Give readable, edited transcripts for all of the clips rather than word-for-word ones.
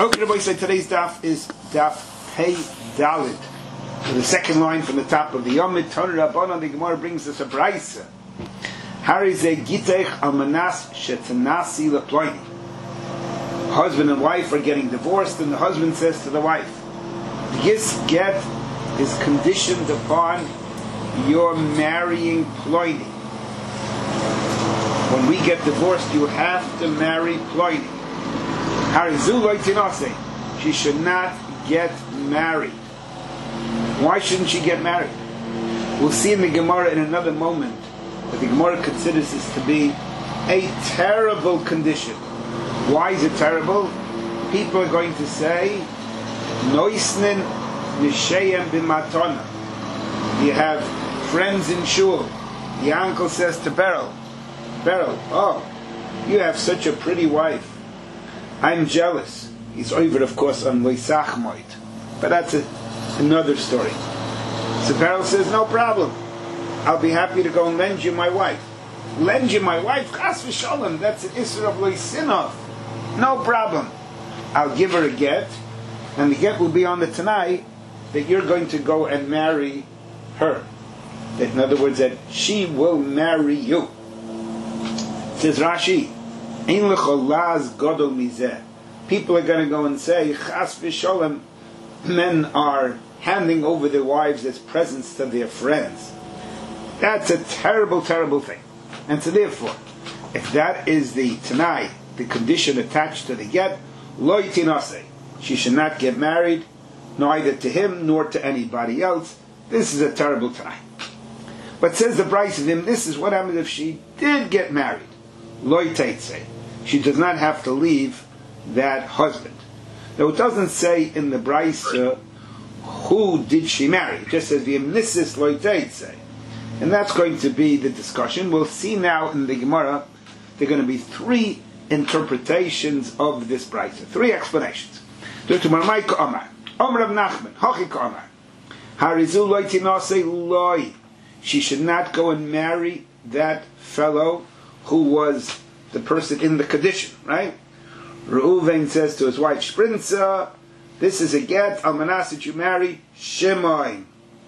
Okay, boys, so today's daf is daf Pei Dalid. So the second line from the top of the Yomid, Tanu Rabbanan, the Gemara brings us a brayse. Harize gitech almanas shetanasi leploini. Husband and wife are getting divorced, and the husband says to the wife, "This get is conditioned upon your marrying Ploini. When we get divorced, you have to marry Ploini. She should not get married. Why shouldn't she get married? We'll see in the Gemara in another moment that the Gemara considers this to be a terrible condition. Why is it terrible? People are going to say, Noisnin Nishayem Bimatona. You have friends in shul. The uncle says to Beryl, oh, you have such a pretty wife. I'm jealous. He's over, of course, on Loisachmoid. But that's another story. So Beryl says, no problem. I'll be happy to go and lend you my wife. Lend you my wife? Chas v'sholem. That's an Isser of Loisinov. No problem. I'll give her a get, and the get will be on the Tanai that you're going to go and marry her. That, in other words, that she will marry you. Says Rashi, Ein lecholaz godol mizeh. People are going to go and say, Chas v'sholem, men are handing over their wives as presents to their friends. That's a terrible, terrible thing. And so therefore, if that is the Tanai, the condition attached to the get, lo yitinaseh, she should not get married, neither to him nor to anybody else. This is a terrible Tanai. But says the Bryce of him, this is what happens if she did get married. Lo yiteitzeh. She does not have to leave that husband. Now it doesn't say in the Bryce who did she marry. It just says v'imnisis lo yiteitzeh. And that's going to be the discussion. We'll see now in the Gemara, there are going to be three interpretations of this Bryce. Three explanations. She should not go and marry that fellow who was the person in the condition, right? Reuven says to his wife, Shprinza, this is a get, almanas that you marry, Shimon.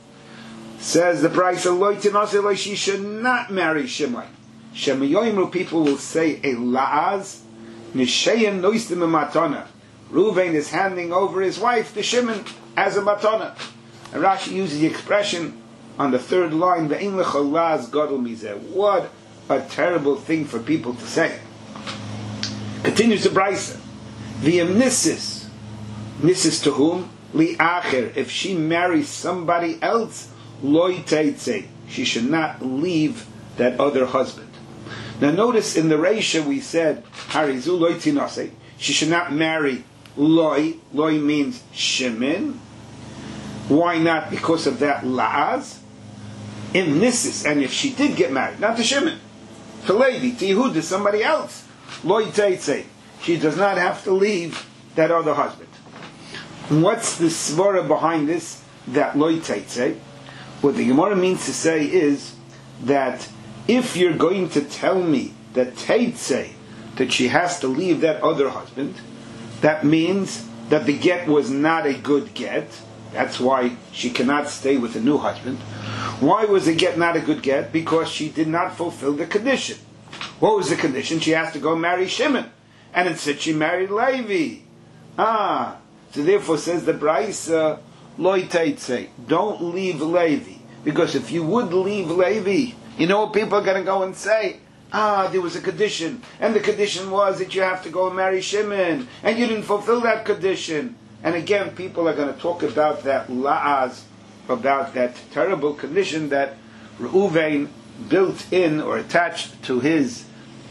Says the Bryce, she should not marry Shimon. Shemayoimru, people will say a la'az, Nishayan noistim matana. Reuven is handing over his wife to Shimon as a matana. And Rashi uses the expression on the third line, Ve'in lecholaz gadol mizeh. What a terrible thing for people to say. Continues the Bryce. V'yemnisis. Nisis to whom? Li'acher. If she marries somebody else, lo yiteitzeh. She should not leave that other husband. Now notice in the Reisha we said, Harizu lo yitinaseh. She should not marry Loi. Loi means Shimon. Why not? Because of that la'az. In Nisis, and if she did get married, not to Shimon, to Levi, to Yehuda, somebody else, Lo yiteitzeh. She does not have to leave that other husband. What's the svara behind this, that Lo yiteitzeh? What the Gemara means to say is that if you're going to tell me that teitzeh, that she has to leave that other husband, that means that the get was not a good get. That's why she cannot stay with a new husband. Why was the get not a good get? Because she did not fulfill the condition. What was the condition? She has to go marry Shimon. And it said she married Levi. So therefore says the Bryce, Lo yiteitzeh, don't leave Levi. Because if you would leave Levi, you know what people are going to go and say? There was a condition. And the condition was that you have to go and marry Shimon. And you didn't fulfill that condition. And again, people are going to talk about that la'az, about that terrible condition that Reuven built in or attached to his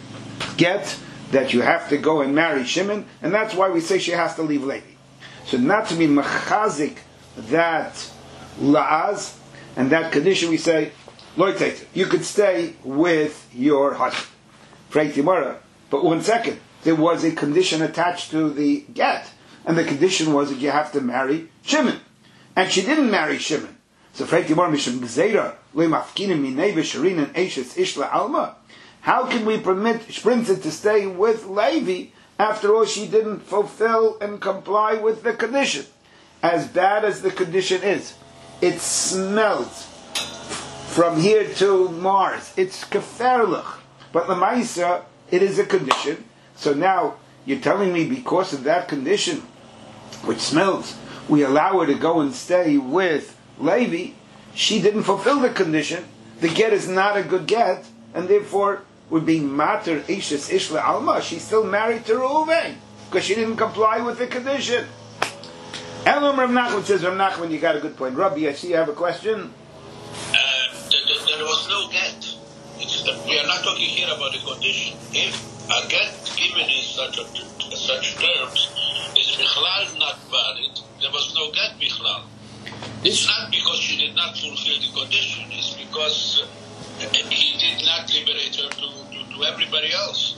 get, that you have to go and marry Shimon, and that's why we say she has to leave Levi. So not to be mechazik that la'az and that condition, we say, lo yiteitzeh, you could stay with your husband. Freit Yimara. But 1 second, there was a condition attached to the get. And the condition was that you have to marry Shimon. And she didn't marry Shimon. So Freit Yimar Mishum Gzeira Lo Mafkinim Minei V'Sharin and Eishes Ishla Alma. How can we permit Shprinza to stay with Levi After all, she didn't fulfill and comply with the condition. As bad as the condition is, it smells from here to Mars. It's keferlich. But Lamaisa, it is a condition. So now, you're telling me because of that condition, which smells, we allow her to go and stay with Levi. She didn't fulfill the condition. The get is not a good get, and therefore would be mater ishes ishla alma. She's still married to Reuven because she didn't comply with the condition. Elam Rav Nachman says, Rav Nachman, you got a good point. Rabbi, I see you have a question. There was no get. We are not talking here about a condition. If a get given in such terms is bichlal not valid, there was no get bichlal. It's not because she did not fulfill the condition. It's because he did not liberate her to everybody else.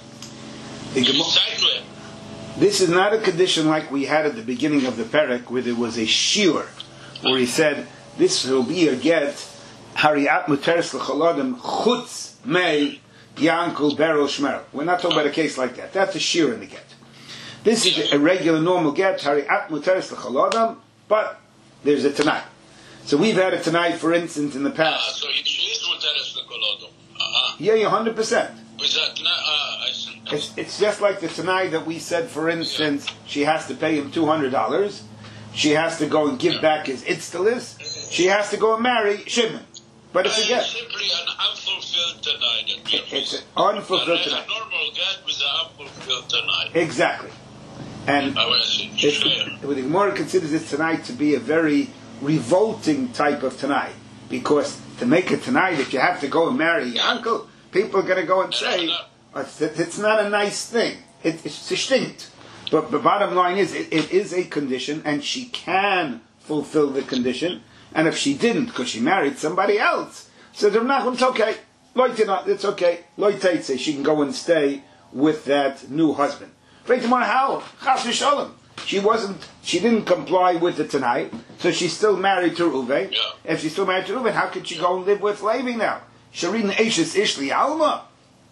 This is not a condition like we had at the beginning of the Perek, where there was a shiur, where he said, this will be a get, hariat muteres l'chol chutz mei yankul berel shmer. We're not talking about a case like that. That's a shiur in the get. This is a regular normal get, hariat muteres l'chol but there's a tonight. So we've had a tonight, for instance, in the past. So it is muteres l'chol Yeah, 100%. I see. It's just like the Tanai that we said, for instance, she has to pay him $200. She has to go and give back his itztalis. She has to go and marry Shimon. But it's a get. Simply an unfulfilled Tanai. It's an unfulfilled Tanai. A normal get with an unfulfilled Tanai. Exactly. And the Gemara considers this Tanai to be a very revolting type of Tanai. Because to make a Tanai that you have to go and marry your uncle, people are going to go and say, it's not a nice thing. It's distinct. But the bottom line is, it is a condition, and she can fulfill the condition. And if she didn't, because she married somebody else, so Rav Nachman, it's okay. It's okay. Loiteitze, she can go and stay with that new husband. How? Chas v'sholem. She didn't comply with the Tanai, so she's still married to Reuven. Yeah. If she's still married to Reuven, how could she go and live with Levi now? Sharin Eishes Ishli Alma.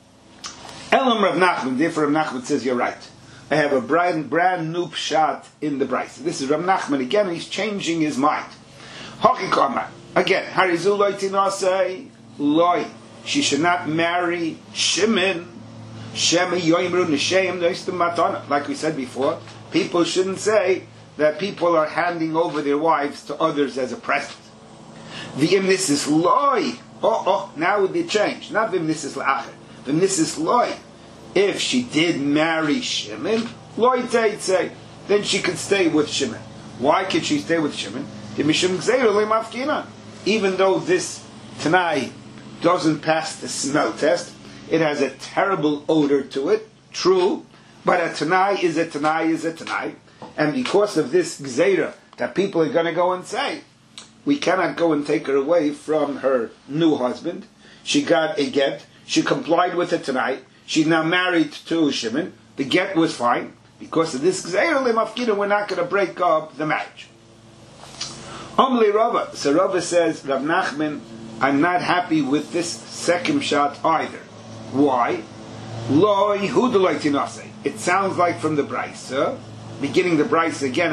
Elam Rav Nachman, therefore Rav Nachman says, you're right. I have a brand new pshat in the Bryce. This is Rav Nachman again, and he's changing his mind. Hokikama. Again, Harizu loy tinasei loy. She should not marry Shimon. Shema yoimru nesheim noistum matana. Like we said before, people shouldn't say that people are handing over their wives to others as a present. V'im this is loy. Now it changed. Not v'im this is la'acher. V'im this is loy. If she did marry Shimon, loy teitze, then she could stay with Shimon. Why could she stay with Shimon? Even though this Tanai doesn't pass the smell test, it has a terrible odor to it, true, but a Tanai is a Tanai is a Tanai, and because of this Gzeira that people are going to go and say, we cannot go and take her away from her new husband. She got a get, she complied with the Tanai, she's now married to Shimon, the get was fine, because of this Gzeira Lemafkina, we're not going to break up the marriage. Omli Rava. So Rava says, Rav Nachman, I'm not happy with this second shot either. Why? Lo Yehuda lo tinase. It sounds like from the Brisa, beginning the Brisa again.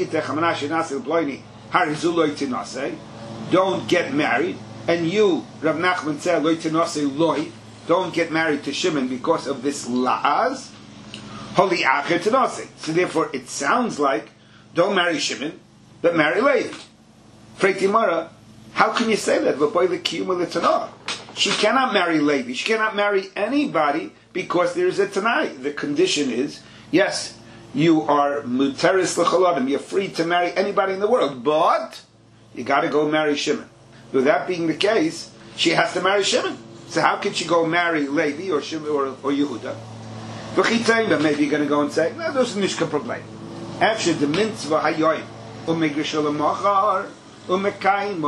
Don't get married, and you, Rav Nachman said, lo tinase loy. Don't get married to Shimon because of this laaz. Holy acher tinase. So therefore, it sounds like don't marry Shimon, but marry Levi. Freitimara, how can you say that? She cannot marry Levi. She cannot marry anybody because there is a Tanai. The condition is, yes, you are muteris l'choladim. You're free to marry anybody in the world, but you got to go marry Shimon. With that being the case, she has to marry Shimon. So how can she go marry Levi or Shimon or Yehuda? Maybe you're going to go and say, no, there's a problem. After the mitzvah hayoyim u'migrisha l'machar. Maybe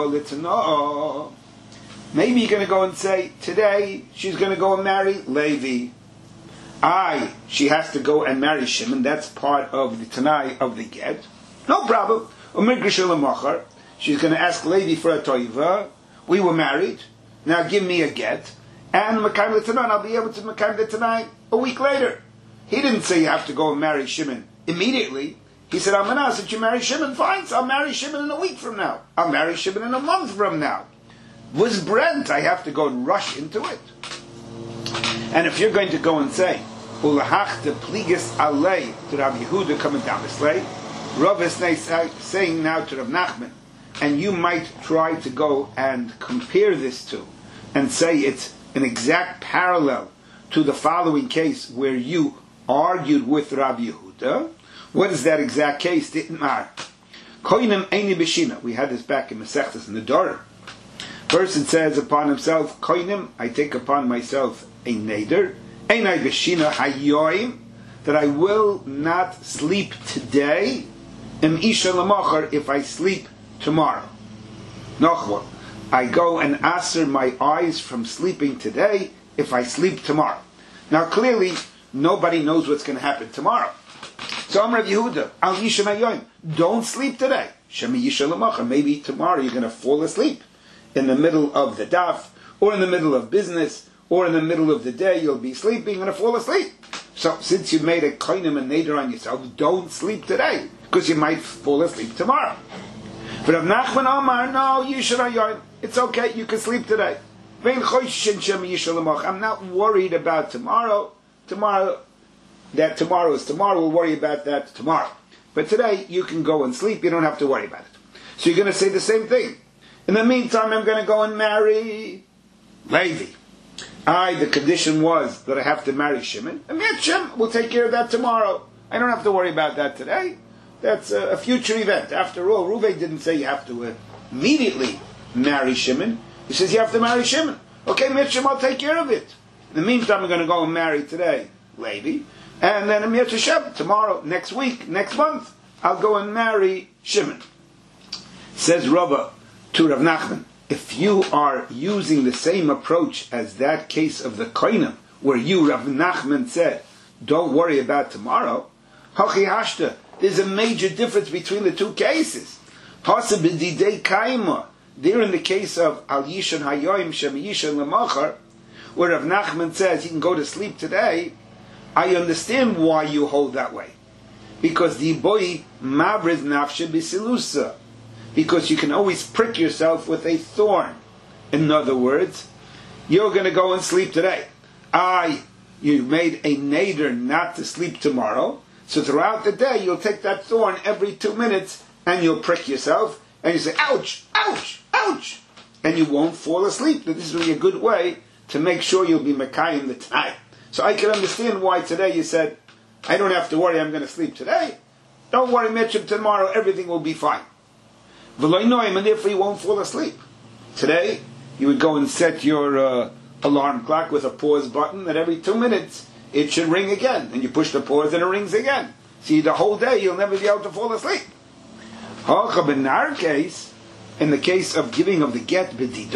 you're going to go and say, today she's going to go and marry Levi. She has to go and marry Shimon. That's part of the Tanai of the get. No problem. She's going to ask Levi for a toiva. We were married. Now give me a get. And I'll be able to Mekayim the Tanai a week later. He didn't say you have to go and marry Shimon immediately. He said, Almanah, since you marry Shimon, fine, so I'll marry Shimon in a week from now. I'll marry Shimon in a month from now. Was Brent, I have to go and rush into it. And if you're going to go and say, Ulahachta pligis alei to Rav Yehuda coming down this way, Rav is saying now to Rav Nachman, and you might try to go and compare this to, and say it's an exact parallel to the following case where you argued with Rav Yehuda. What is that exact case? Didn't matter. Koinem eini b'shina. We had this back in Masechtas in the Dor. Person says upon himself, Koinem, I take upon myself a neder, einai b'shina hayoim, that I will not sleep today, im isha lamachar, if I sleep tomorrow. Nochwa, I go and aser my eyes from sleeping today if I sleep tomorrow. Now clearly, nobody knows what's going to happen tomorrow. So I'm Rav Yehuda, al yisha hayoim, don't sleep today. Shemi yisha lamachar, maybe tomorrow you're going to fall asleep in the middle of the daf, or in the middle of business, or in the middle of the day, you'll be sleeping and fall asleep. So since you made a koinem and neder on yourself, don't sleep today, because you might fall asleep tomorrow. But Rav Nachman Amar, no, it's okay, you can sleep today. I'm not worried about tomorrow. Tomorrow is tomorrow, we'll worry about that tomorrow. But today, you can go and sleep, you don't have to worry about it. So you're going to say the same thing. In the meantime, I'm going to go and marry Levi. The condition was that I have to marry Shimon. And Shimon will take care of that tomorrow. I don't have to worry about that today. That's a future event. After all, Reuven didn't say you have to immediately marry Shimon. He says you have to marry Shimon. Okay, Mitchum, I'll take care of it. In the meantime, I'm going to go and marry today Levi. And then Amir Tashem, tomorrow, next week, next month, I'll go and marry Shimon. Says Rabbah to Rav Nachman, if you are using the same approach as that case of the Koinem, where you, Rav Nachman, said, don't worry about tomorrow, Hachi Hashta, there's a major difference between the two cases. There in the case of Al Yishan Hayoim Shem Yishan Lemachar, where Rav Nachman says you can go to sleep today, I understand why you hold that way. Because the boy Mavriz Nafshe Bisilusa, because you can always prick yourself with a thorn. In other words, you're going to go and sleep today. You made a neder not to sleep tomorrow, so throughout the day you'll take that thorn every 2 minutes and you'll prick yourself and you say, ouch, ouch, ouch, and you won't fall asleep. This will be a good way to make sure you'll be Mekayim the time. So I can understand why today you said, I don't have to worry, I'm going to sleep today. Don't worry, Mitchum, tomorrow everything will be fine. And therefore you won't fall asleep. Today, you would go and set your alarm clock with a pause button that every 2 minutes it should ring again. And you push the pause and it rings again. See, the whole day you'll never be able to fall asleep. In our case, in the case of giving of the get,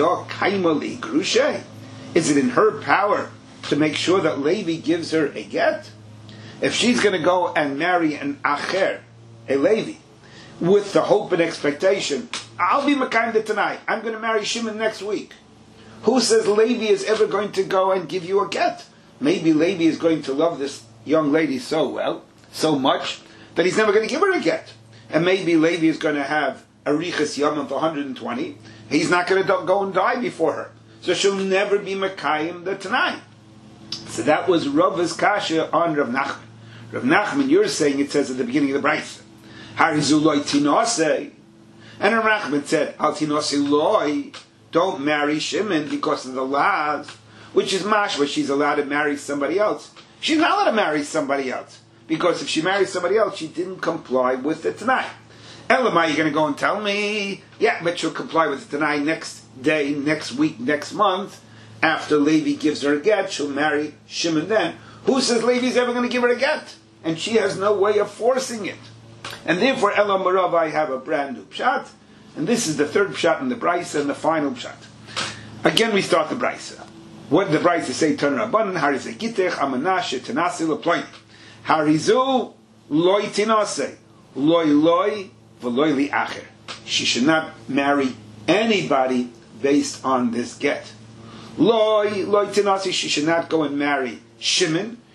is it in her power to make sure that Levi gives her a get? If she's going to go and marry an Acher, a Levi, with the hope and expectation, I'll be Mekayim tonight, I'm going to marry Shimon next week. Who says Levi is ever going to go and give you a get? Maybe Levi is going to love this young lady so well, so much, that he's never going to give her a get. And maybe Levi is going to have a Riches Yom for 120. He's not going to go and die before her. So she'll never be Mekayim the tonight. So that was Rav's Kasha on Rav Nachman. Rav Nachman, you're saying it says at the beginning of the Brisa, Harizuloi Tinose. And Rav Nachman said, Al Tinose Loi, don't marry Shimon because of the laws, which is mashma, she's allowed to marry somebody else. She's not allowed to marry somebody else, because if she marries somebody else, she didn't comply with the Tanai. Elamai, you're going to go and tell me, yeah, but she'll comply with the Tanai next day, next week, next month. After Levi gives her a get, she'll marry Shimon then. Who says Levi's ever going to give her a get? And she has no way of forcing it. And therefore, Elam Marav, I have a brand new pshat. And this is the third pshat in the Brisa and the final pshat. Again, we start the Brisa. What did the Brisa say? Turn Rabbanan, Harizeh Gitech, Amanashe, Tanasi, Leploin. Harizu, Loi Tinase, Loi Loi, V'loi Li Acher. She should not marry anybody based on this get. Loi Tinase, she should not go and marry Shimon.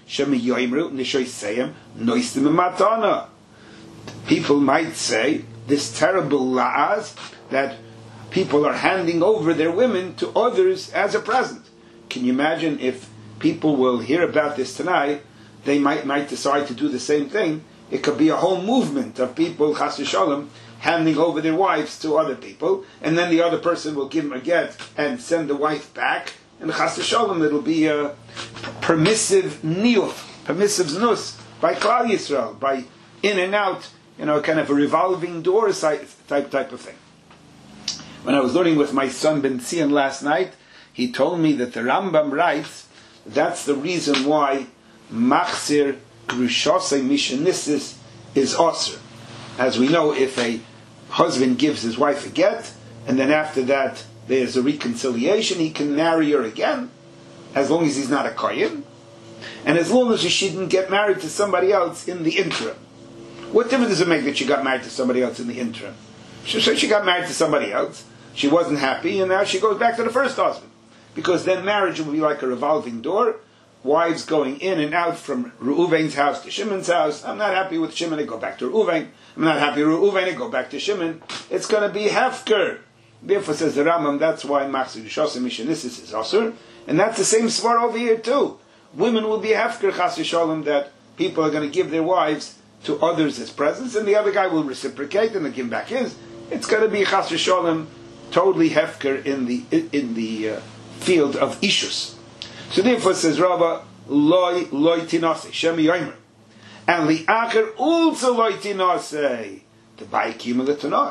Shemi yoimru nishoiseyem noistim matana. People might say this terrible la'az that people are handing over their women to others as a present. Can you imagine if people will hear about this tonight? They might decide to do the same thing. It could be a whole movement of people, chas v'shalom, handing over their wives to other people, and then the other person will give them a get and send the wife back, and chas v'shalom, it'll be a permissive niyuf, permissive znus by Klal Yisrael, by in and out, kind of a revolving door type of thing. When I was learning with my son Ben Zion last night, he told me that the Rambam writes that's the reason why machzir grushosei mishanissis is osir. As we know, if a husband gives his wife a get, and then after that there's a reconciliation, he can marry her again, as long as he's not a kohen, and as long as she didn't get married to somebody else in the interim. What difference does it make that she got married to somebody else in the interim? She got married to somebody else, she wasn't happy, and now she goes back to the first husband. Because then marriage will be like a revolving door, wives going in and out from Reuven's house to Shimon's house. I'm not happy with Shimon, I go back to Reuven. I'm not happy with Reuven, I go back to Shimon. It's going to be hefker. Therefore, says the Rambam, that's why Machzir Shosim Mishanissis is Asur. And that's the same svar over here too. Women will be hefker, chas v'shalom, that people are going to give their wives to others as presents, and the other guy will reciprocate and they give back his. It's going to be chas v'shalom, totally hefker in the field of ishus. So therefore says Rava, loy tinase, shemi yomer. And li'acher also loy tinase, to buy kumulat.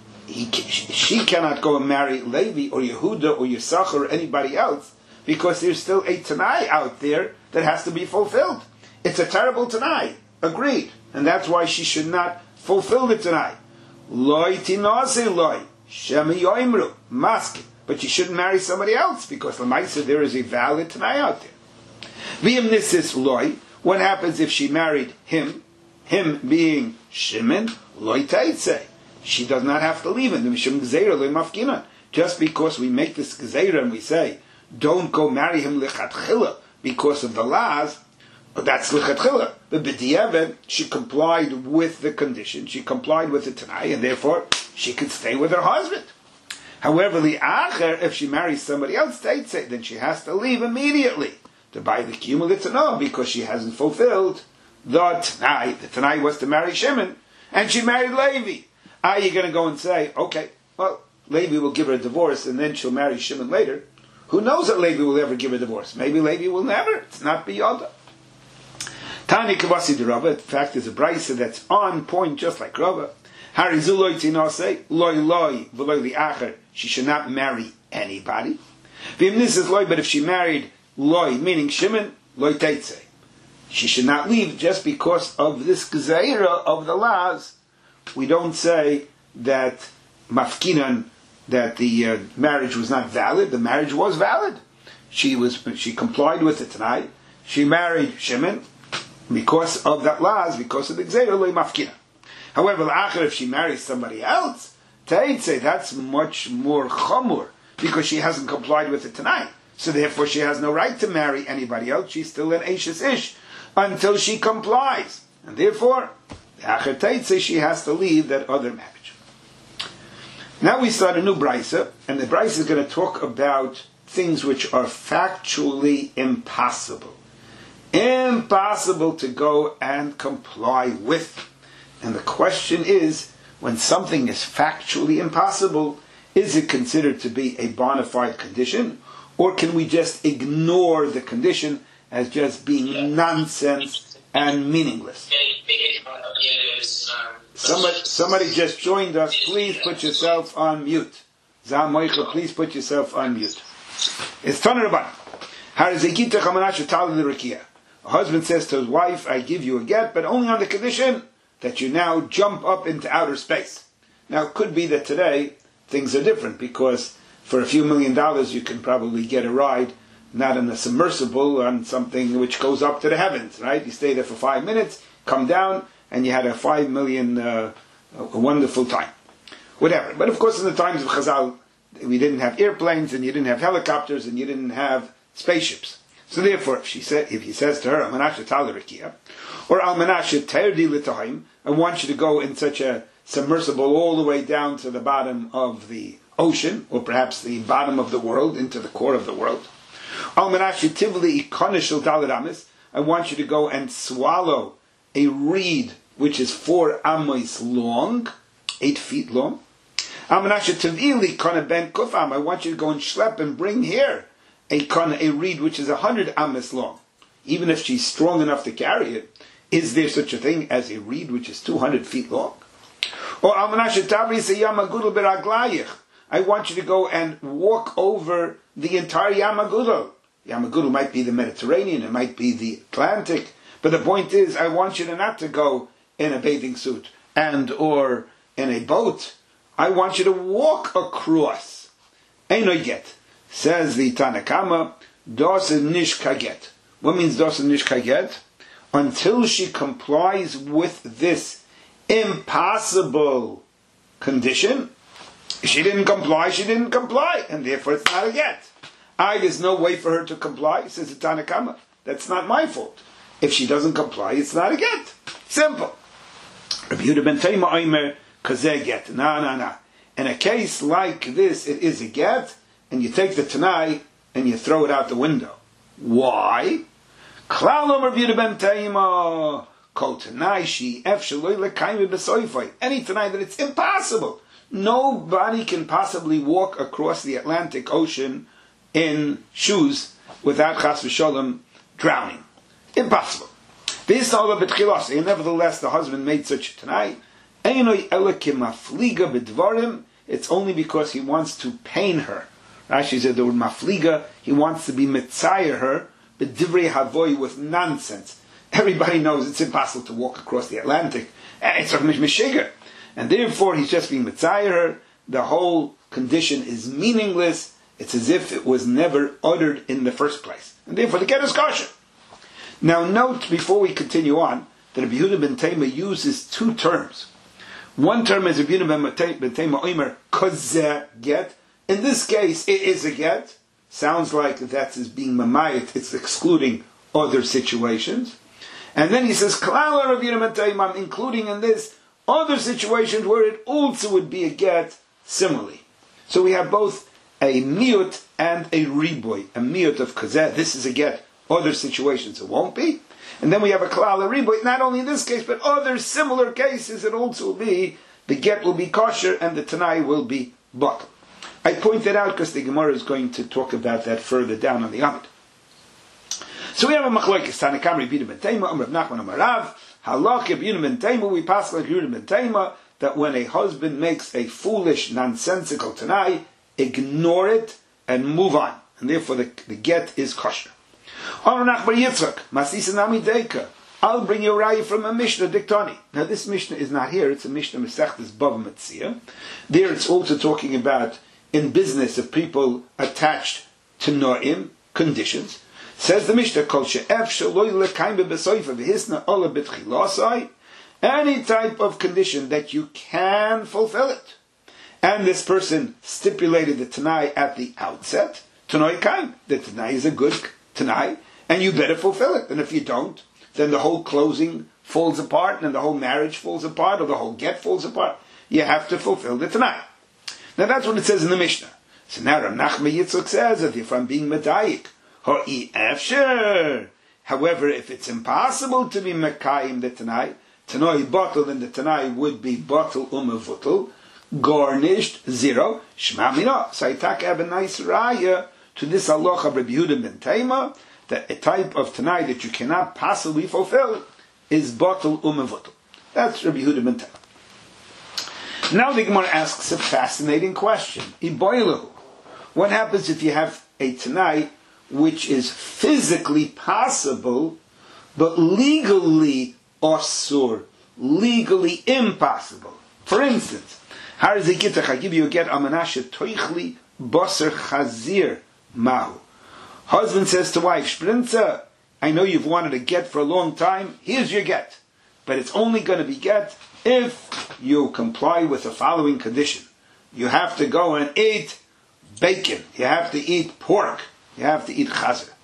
She cannot go and marry Levi or Yehuda or Yisachar or anybody else, because there's still a Tanai out there that has to be fulfilled. It's a terrible Tanai, agreed. And that's why she should not fulfill the Tanai. Loy tinase loy, shemi yoimru, masking. But you shouldn't marry somebody else, because Lamaisa there is a valid Tanai out there. V'im nisis loy, what happens if she married him being Shimon, loy taitse. She does not have to leave him. Just because we make this gezeira and we say, don't go marry him lichatchila because of the laws, that's lichatchila. But b'diavad, she complied with the condition, she complied with the Tanai, and therefore she could stay with her husband. However, li'acher, if she marries somebody else, then she has to leave immediately to buy the kiyum because she hasn't fulfilled the Tanai. The Tanai was to marry Shimon, and she married Levi. Are you going to go and say, okay, well, Levi will give her a divorce and then she'll marry Shimon later? Who knows that Levi will ever give her a divorce? Maybe Levi will never. It's not beyond. Tani Kavasi de Rava, in fact, there's a brisa that's on point just like Rava. Harizuloi tinase, loy loy, v'loy li'acher, she should not marry anybody. V'imnis is loy, but if she married loy, meaning Shimon, loy teitze. She should not leave just because of this gzeira of the laws. We don't say that mafkinan, that the marriage was not valid. The marriage was valid. She complied with it tonight. She married Shimon because of that laws, because of the gzeira le mafkinan. However, if she marries somebody else, say that's much more chamur because she hasn't complied with it tonight. So therefore, she has no right to marry anybody else. She's still an Eishes Ish until she complies, and therefore, she has to leave that other marriage. Now we start a new brisa, and the brisa is going to talk about things which are factually impossible. Impossible to go and comply with. And the question is, when something is factually impossible, is it considered to be a bona fide condition, or can we just ignore the condition as just being nonsense and meaningless? Somebody just joined us. Please put yourself on mute. Zah Moicha, please put yourself on mute. It's Taner Rabban. A husband says to his wife, I give you a get, but only on the condition that you now jump up into outer space. Now, it could be that today things are different, because for a few $1 million you can probably get a ride, not on a submersible, on something which goes up to the heavens, right? You stay there for 5 minutes, come down, and you had a 5 million, a wonderful time. Whatever. But of course, in the times of Chazal, we didn't have airplanes, and you didn't have helicopters, and you didn't have spaceships. So therefore, if he says to her, Almanasha Talarikia, or Almanasha Terdi Litahim, I want you to go in such a submersible all the way down to the bottom of the ocean, or perhaps the bottom of the world, into the core of the world. Almanasha Tivli Ikonishal Dalaramis, I want you to go and swallow a reed which is 4 amos long, 8 feet long. Almanasha Tivili Kona Ben Kufam, I want you to go and schlep and bring here a reed which is 100 amos long. Even if she's strong enough to carry it, is there such a thing as a reed which is 200 feet long? Or Almanasha Tabri Yamagudal Beraglayich, I want you to go and walk over the entire Yamagudal. Yamagudal might be the Mediterranean, it might be the Atlantic, but the point is, I want you to not to go in a bathing suit or in a boat. I want you to walk across. Eino get. Says the Tanakama, Dosen Nish Kaget. What means Dosen Nish Kaget? Until she complies with this impossible condition, she didn't comply, and therefore it's not a get. There's no way for her to comply, says the Tanakama. That's not my fault. If she doesn't comply, it's not a get. Simple. Rabbi Yehuda ben Tema Omer, kazeh get. No. In a case like this, it is a get, and you take the Tanai and you throw it out the window. Why? Klal Omer Rabbi Yehuda ben Tema, kol Tanai shi ef shaloi lekayim b'soifai. Any Tanai that it's impossible. Nobody can possibly walk across the Atlantic Ocean in shoes without chas v'sholem drowning. Impossible. And nevertheless, the husband made such a Tanai. It's only because he wants to pain her. Rashi said the word mafliga, he wants to be mitzayer her, but divrei havoy, with nonsense. Everybody knows it's impossible to walk across the Atlantic. It's a mishiger. And therefore, he's just being mitzayer her. The whole condition is meaningless. It's as if it was never uttered in the first place. And therefore, the get is kosher. Now note, before we continue on, that Rabbi Yehuda ben Tema uses two terms. One term is Rabbi Yehuda ben Tema Omer, kozeh get. In this case, it is a get. Sounds like that's as being mamayit, it's excluding other situations. And then he says, klala Rabbi Yehuda ben Tema, including in this other situations where it also would be a get similarly. So we have both a miyut and a riboy. A miyut of kozeh, this is a get. Other situations it won't be. And then we have a klal riboy, not only in this case, but other similar cases it also will be, the get will be kosher and the tanai will be batel. I point that out because the Gemara is going to talk about that further down on the Amid. So we have a machlokes, Tanakam Rabbi Yehuda ben Tema, Rav Nachman Amar Rav, halach Rabbi Yehuda ben Tema, we pass like Yehuda ben Tema, that when a husband makes a foolish, nonsensical tanai, ignore it and move on. And therefore the get is kosher. I'll bring you a raya from a Mishnah Diktani. Now this Mishnah is not here, it's a Mishnah Mesechtes Bava Metzia. There it's also talking about in business of people attached to no'im, conditions. Says the Mishnah, Kol she'ef shaloi lekayim bebesoifa v'hisna ola betchilasai, any type of condition that you can fulfill it. And this person stipulated the Tanai at the outset, Tanoi kaim, the Tanai is a good Tanai, and you better fulfill it. And if you don't, then the whole closing falls apart, and the whole marriage falls apart, or the whole get falls apart. You have to fulfill the Tanai. Now that's what it says in the Mishnah. So now Rav Nachman Yitzchak says that if I'm being medayik, ho'i efsher. However, if it's impossible to be mekayim the Tanai, Tanoi batel, then the Tanai would be batel umevutel, garnished, 0, shma mina. So I have a nice raya to this halacha of Rabbi Yehuda ben Tema, that a type of Tanai that you cannot possibly fulfill is batel umevutel. That's Rabbi Yehuda ben Tema. Now the Gemara asks a fascinating question. Iboilahu. What happens if you have a Tanai which is physically possible, but legally asur, legally impossible? For instance, how does it get? I give you a get amanashe toichli baser chazir mahu. Husband says to wife, Sprinza, I know you've wanted a get for a long time. Here's your get, but it's only going to be get if you comply with the following condition. You have to go and eat bacon. You have to eat pork. You have to eat chazer.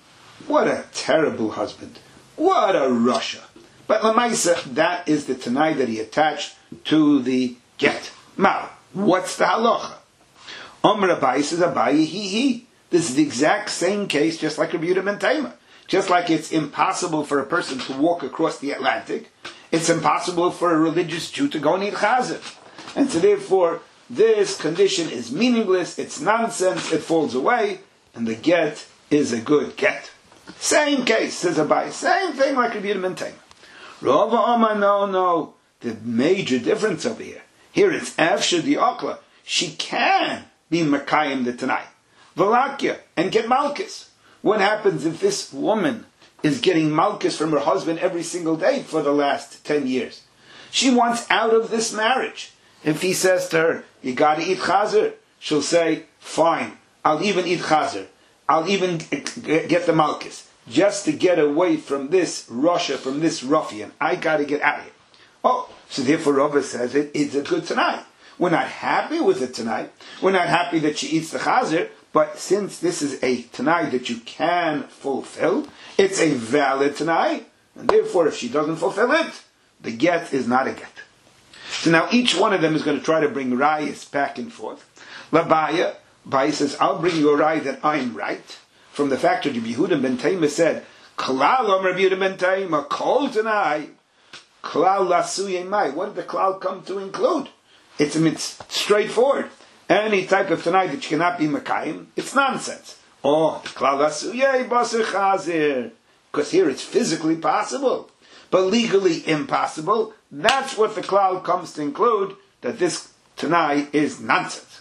What a terrible husband. What a Russia. But Lamaisa, that is the Tanai that he attached to the get. Now, what's the halacha? Omer Abayi says, Abayi, he. This is the exact same case, just like Rabbi Yehuda ben Taima. Just like it's impossible for a person to walk across the Atlantic, it's impossible for a religious Jew to go and eat chazer. And so therefore, this condition is meaningless, it's nonsense, it falls away, and the get is a good get. Same case, says Abayi. Same thing like Rabbi Yehuda ben Taima. Rava Omar, no. The major difference over here. Here it's Afsha the Okla. She can be Makayim the Tanai. Valakia, and get Malchus. What happens if this woman is getting Malchus from her husband every single day for the last 10 years? She wants out of this marriage. If he says to her, you got to eat chazer, she'll say, fine, I'll even eat chazer. I'll even get the Malchus. Just to get away from this Russia, from this ruffian. I got to get out of here. Oh, so therefore Rava says it's a good tonight. We're not happy with it tonight. We're not happy that she eats the chazer, but since this is a tonight that you can fulfill, it's a valid tonight, and therefore if she doesn't fulfill it, the get is not a get. So now each one of them is going to try to bring rayas back and forth. Labaya, Baya says, I'll bring you a raya that I'm right. From the fact that Rabbi Yehuda ben Taima said, Klal Rabbi Yehuda ben Taima, kol tanai, klal lasuye mai. What did the klal come to include? It's straightforward. Any type of tanai that you cannot be makayim, it's nonsense. Oh, klal lasuye baser chazir. Because here it's physically possible, but legally impossible. That's what the klal comes to include, that this tanai is nonsense.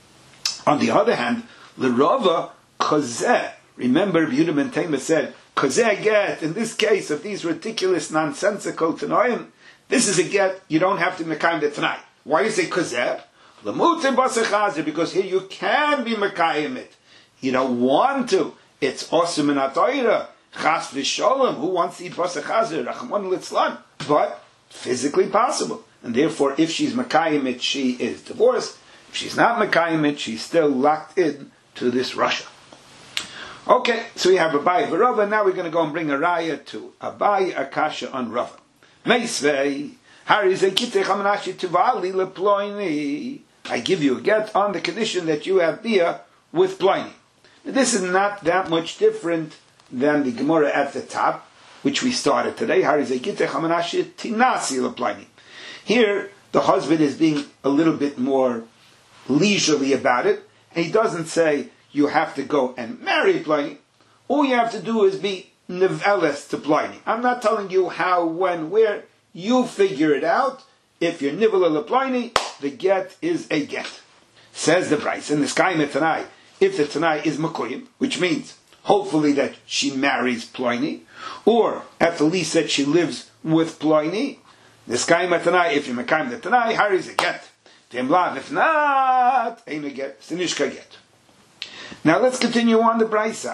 On the other hand, the Rava, chazeh. Remember, Yehuda ben Taima said, Kozeh get, in this case of these ridiculous, nonsensical Tanoim, this is a get, you don't have to Mekayim the Tanai. Why do you say Kozeh? L'mutim b'asechazir, because here you can be Mekayim it. You don't want to. It's awesome in Atayra. Chas v'sholem, who wants to eat b'asechazir? Rachman litzlan. But physically possible. And therefore, if she's Mekayim it, she is divorced. If she's not Mekayim it, she's still locked in to this Russia. Okay, so we have Abayi and Rava. Now we're going to go and bring a raya to Abayi Akasha on Rava. Meisvei, Harizekite Chamanashi Tivali Leploini. I give you a get on the condition that you have bia with Ploini. This is not that much different than the Gemara at the top, which we started today. Harizekite Chamanashi Tinasi Leploini. Here, the husband is being a little bit more leisurely about it, and he doesn't say, you have to go and marry Pliny. All you have to do is be niveles to Pliny. I'm not telling you how, when, where. You figure it out. If you're nivela Pliny, the get is a get. Says the Bryce, in the sky Tanai, if the Tanai is Makuyim, which means hopefully that she marries Pliny, or at the least that she lives with Pliny, the sky Tanai, if you're Makayim the Tanai, Harry's a get. If not, ain't a get. Sinishka get. Now let's continue on the Braisa.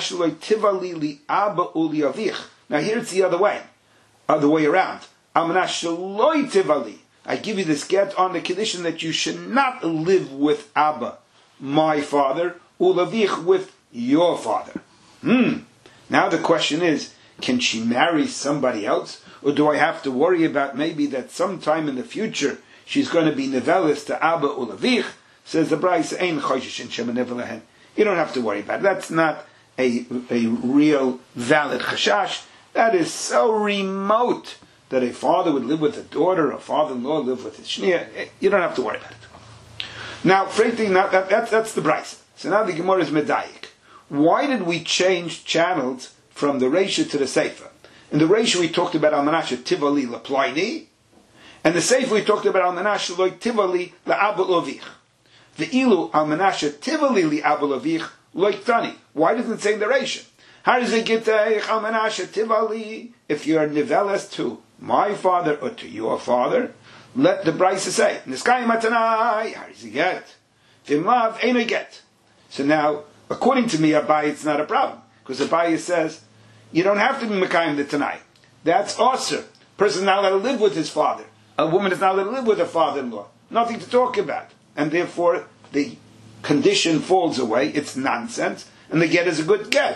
Now here it's the other way around. I give you this get on the condition that you should not live with Abba, my father, ulavich, with your father. Now the question is, can she marry somebody else? Or do I have to worry about maybe that sometime in the future she's going to be nevelis to Abba ulavich? Says the Braisa, Ein choishish in Shema nevelehen. You don't have to worry about it. That's not a real valid chashash. That is so remote that a father would live with a daughter, a father-in-law live with his shnia. You don't have to worry about it. Now, frankly, that's the Braisa. So now the Gemara is medayik. Why did we change channels from the Reisha to the Seifa? In the Reisha we talked about Al-Manasha Tivali L'Ploini, and the Seifa we talked about Al-Manasha Loi Tivali L'Abba Lovich. The ilu al menashe tivali li abalavich loiktani. Why doesn't it say in the Reisha? How does it get to al menashe tivali? If you're niveles to my father or to your father, let the Braisa say niskai matanai. How does he get? Vimlav ain't a get. So now, according to me, Abayi, it's not a problem because Abayi says you don't have to be mekayim the tanai. That's awesome. Person is not allowed to live with his father. A woman is not allowed to live with her father-in-law. Nothing to talk about. And therefore, the condition falls away. It's nonsense. And the get is a good get.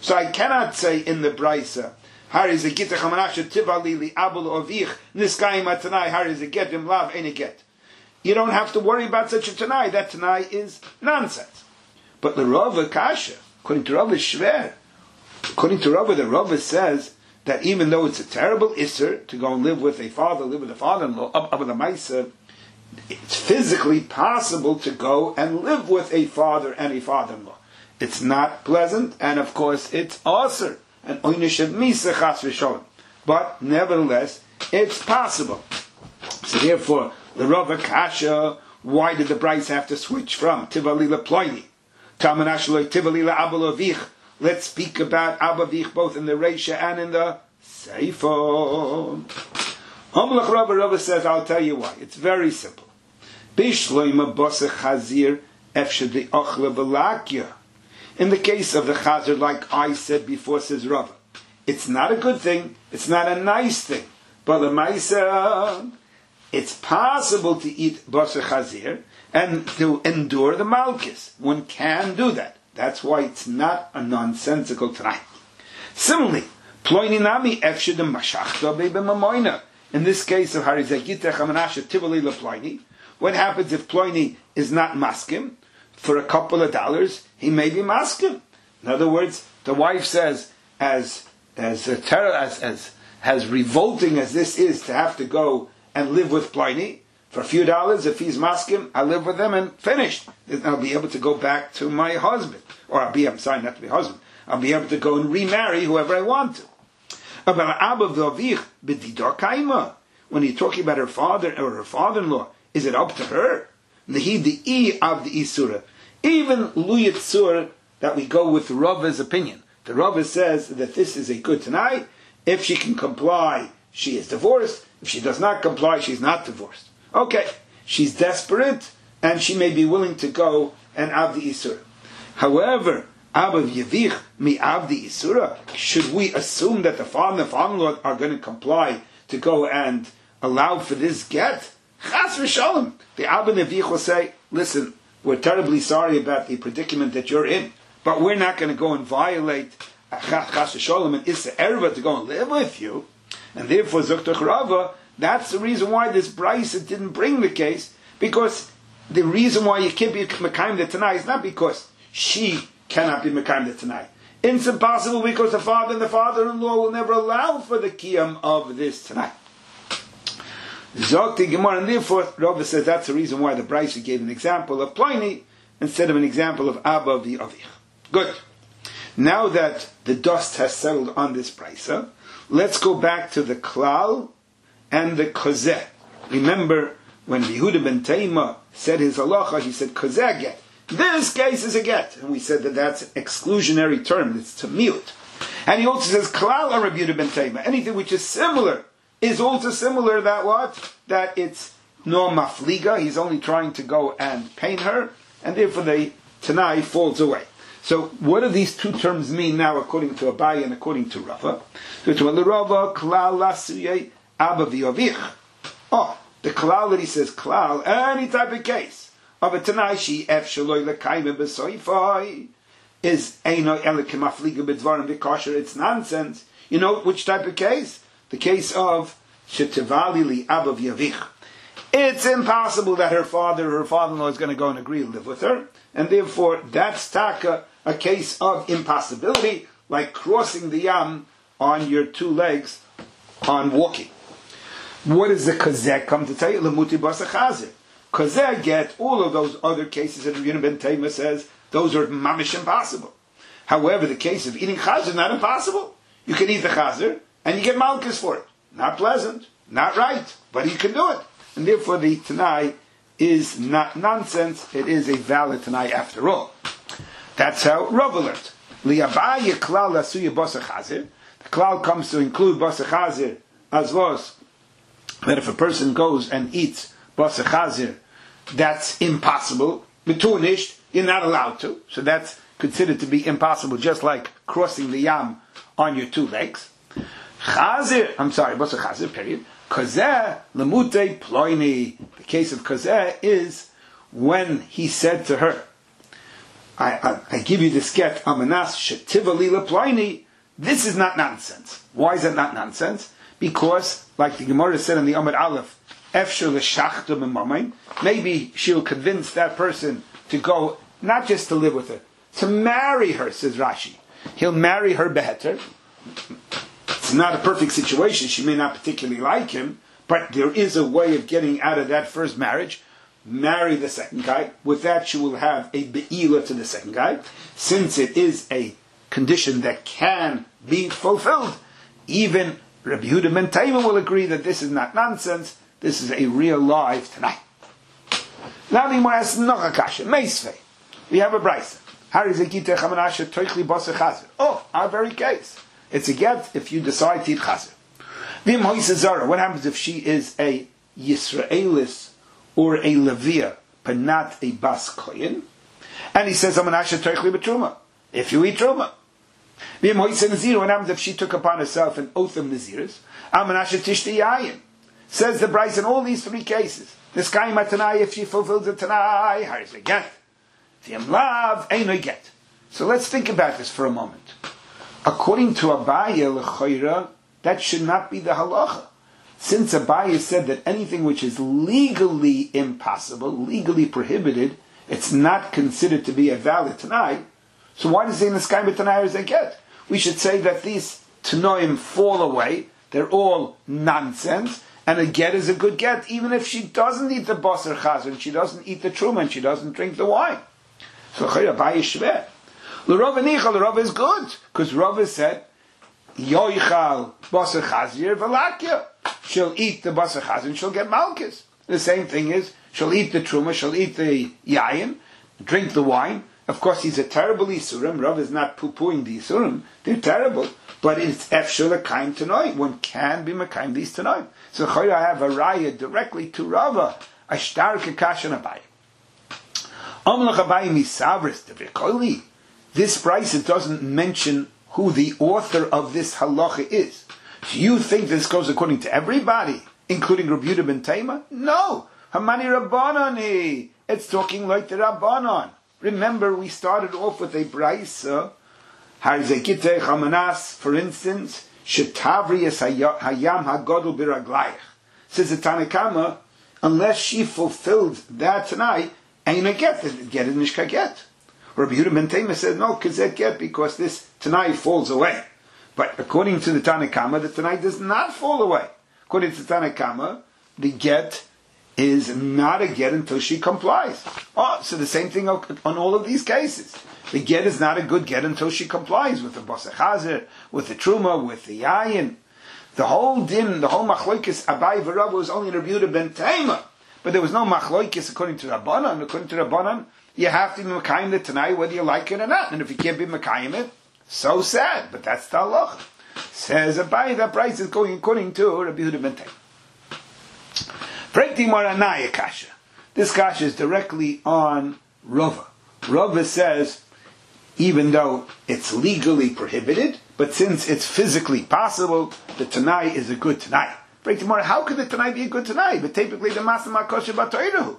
So I cannot say in the Brisa, Hari is a get chamanasha tivali li abul ovich niskayim atanai. Hari is a get him lav any get. You don't have to worry about such a tanai. That tanai is nonsense. But the Rava kasha, according to Rava Shver, according to Rava, the Rava says that even though it's a terrible isser to go and live with a father-in-law, up with a maisa, it's physically possible to go and live with a father and a father-in-law. It's not pleasant, and of course it's aser. And oynish misa chas v'sholem. But nevertheless, it's possible. So therefore, the Rava kasha, why did the Bryce have to switch from tivali leploini? Tamanash lo tivali la'abel avich. Let's speak about abavich both in the Reisha and in the Seifo. Homlech Rava says, I'll tell you why. It's very simple. Bishloima bosech chazir efshe de ochle v'lakya. In the case of the chazir, like I said before, says Rava, it's not a good thing, it's not a nice thing, but the maisa, it's possible to eat basar chazir and to endure the malchus. One can do that. That's why it's not a nonsensical tonight. Similarly, ploini nami efshid mashachta b'mamoina. In this case of harizagita chamanasha tivoli leploini, what happens if ploini is not maskim? For a couple of dollars, he may be maskim. In other words, the wife says, as revolting as this is to have to go and live with Pliny, for a few dollars, if he's maskim, I live with them and finished. I'll be able to go back to my husband. Or I'm sorry, not to be husband. I'll be able to go and remarry whoever I want to. When you're talking about her father or her father-in-law, is it up to her? The of the Isura. Even Luyitzur, that we go with Rava's opinion. The Rava says that this is a good tonight. If she can comply, she is divorced. If she does not comply, she's not divorced. Okay, she's desperate, and she may be willing to go and Avdi Isura. However, Abav Yavich mi Avdi Isura, should we assume that the father and the father-in-law are going to comply to go and allow for this get? Chas v'shalom. The Abba Nevich will say, listen, we're terribly sorry about the predicament that you're in, but we're not going to go and violate Chas v'shalom and Issa Erva to go and live with you. And therefore, Zoktach Rava, that's the reason why this Brisa didn't bring the case, because the reason why you can't be Mekayim the Tanai is not because she cannot be Mekayim the Tanai. It's impossible because the father and the father-in-law will never allow for the Kiyam of this Tanai. Zokti Gemara, and therefore Rava says that's the reason why the Brisa gave an example of Pliny instead of an example of Abba v'Avich. Good. Now that the dust has settled on this Brisa, let's go back to the Klal and the Kozeh. Remember when Yehuda ben Taima said his halacha, he said Kozeh get. This case is a get, and we said that that's an exclusionary term. It's to mute. And he also says Klal or Yehuda ben Taima. Anything which is similar is also similar that what? That it's no mafliga, he's only trying to go and pain her, and therefore the Tanai falls away. So what do these two terms mean now according to Abaye and according to Rava? So to Rava, klal lasuye abba v'avich. Oh, the klal that he says klal, any type of case of a Tanai she ef shaloi l'kaime b'soifai is eino elikim mafliga b'dvarim v'kosher, it's nonsense. You know which type of case? The case of Shetivali li Abba v'Yavich. It's impossible that her father or her father-in-law is going to go and agree to live with her, and therefore that's taka, a case of impossibility, like crossing the Yam on your two legs on walking. What does the Kozeh come to tell you? Lemuti basa chazir. Kozeh get all of those other cases that Yehuda ben Taima says, those are mamish impossible. However, the case of eating chazir is not impossible. You can eat the chazir, and you get malchus for it. Not pleasant, not right, but you can do it. And therefore the Tanai is not nonsense, it is a valid Tanai after all. That's how Rava learned. Li'abaye klal asuya basa chazir. The klal comes to include basa chazir as was, that if a person goes and eats basa chazir, that's impossible. Betunished, you're not allowed to. So that's considered to be impossible, just like crossing the Yam on your two legs. Chazir, basa chazir, period. Kozeh, lemute ploini. The case of Kozeh is when he said to her, I give you this get, amanas shetiva lila pliny. This is not nonsense. Why is that not nonsense? Because, like the Gemara said in the Amud Aleph, efshir l'shachta b'mamain, maybe she'll convince that person to go, not just to live with her, to marry her, says Rashi. He'll marry her beheter. It's not a perfect situation. She may not particularly like him, but there is a way of getting out of that first marriage. Marry the second guy. With that, she will have a be'ila to the second guy. Since it is a condition that can be fulfilled, even Rabbi Yehuda ben Taima will agree that this is not nonsense. This is a real life tonight. Now the Gemara asks noch a kasha. Meisvei. We have a brayso. Oh, our very case. It's a get if you decide to eat chazer. What happens if she is a Yisraelis or a Levia, but not a Bas Koyin? And he says, if you eat truma. What happens if she took upon herself an oath of Naziris? Says the Bryce in all these three cases. This guy matanai, if she fulfills the tanai, how is it get? Love, ain't get. So let's think about this for a moment. According to Abaye l'choira, that should not be the halacha. Since Abaye said that anything which is legally impossible, legally prohibited, it's not considered to be a valid tanai. So why does he in the sky with tanai as they get? We should say that these tanoim fall away. They're all nonsense. And a get is a good get, even if she doesn't eat the basar chazer, and she doesn't eat the truma, and she doesn't drink the wine. So Abaye shver. L'Rav is good, because Rav said, Yoichal basar chazir v'lakya. She'll eat the basar chazir and she'll get malchus. The same thing is, she'll eat the truma, she'll eat the yayin, drink the wine. Of course, he's a terrible isurim. Rav is not poo-pooing the isurim. They're terrible. But it's efshel a kaim tanoim. One can be mekayim these tanoim. So I have a raya directly to Rava. Ashtar kekashan Abaye. Abaye misavris devikoli. This price, it doesn't mention who the author of this halacha is. Do you think this goes according to everybody, including Rabbi Yehuda ben Taima? No. Hamani Rabbanani. It's talking like the Rabbanon. Remember, we started off with a brayso. Harzekite chamanas, for instance, shetavrias hayam hagodol biraglayich. Says the Tanna Kama, unless she fulfilled that tonight, ain't a get it nishka get. Rabbi Yehuda ben Taima said no, kazet get, because this tonight falls away. But according to the Tanna Kama, the tonight does not fall away. According to the Tanna Kama, the get is not a get until she complies. Oh, so the same thing on all of these cases. The get is not a good get until she complies with the basar chazer, with the truma, with the yayin. The whole din, the whole machloikis Abaye v'Rav was only Rabbi Yehuda ben Taima. But there was no machloikis according to Rabbanan. According to Rabbanan, you have to be mekayim it tonight whether you like it or not. And if you can't be mekayim it, so sad. But that's the halacha. Says Abaye, that price is going according to Rabbi Yehuda ben Taima. This kasha is directly on Rava. Rava says, even though it's legally prohibited, but since it's physically possible, the tanai is a good tanai. How could the tanai be a good tanai? But typically the masama kosher batoirahu.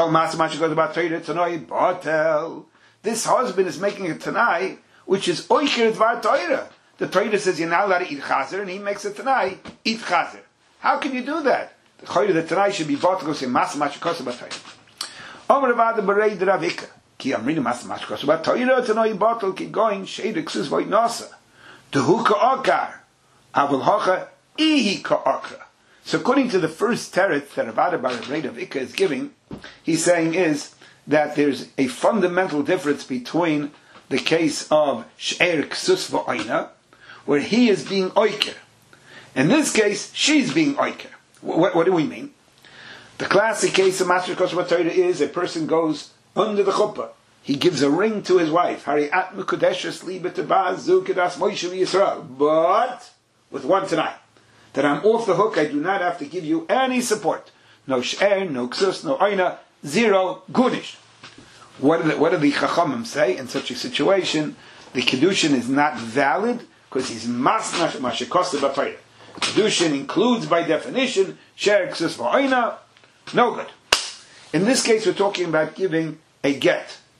This husband is making a tanai which is oicher dvar toira. The Torah says you're not allowed to eat chazer, and he makes a tanai, eat chazer. How can you do that? The tanai should be bought to go say masama kosher batoira. Omer vada berei de Ravika. Ki amrina masama kosher batoira tanai bottle ki going sheidik sus void nasa. Dehu ka'okar. Avul hocha ihi ka'okra. So according to the first teretz that Avada bar Ravika Ika is giving, he's saying is that there's a fundamental difference between the case of she'er ksus v'oina, where he is being oiker. In this case, she's being oiker. What do we mean? The classic case of Master Kosher Torah is a person goes under the chuppah. He gives a ring to his wife. Hari at mekudeshes liba tebaz zu kedas Moshe Yisrael. But with one tonight, that I'm off the hook. I do not have to give you any support. No she'er, no ksus, no oina, zero gunish. What do the chachamim say in such a situation? The kedushin is not valid because he's masnash mashikosa b'Torah. Kedushin includes by definition she'er, ksus, v'oina. No good. In this case, we're talking about giving a get.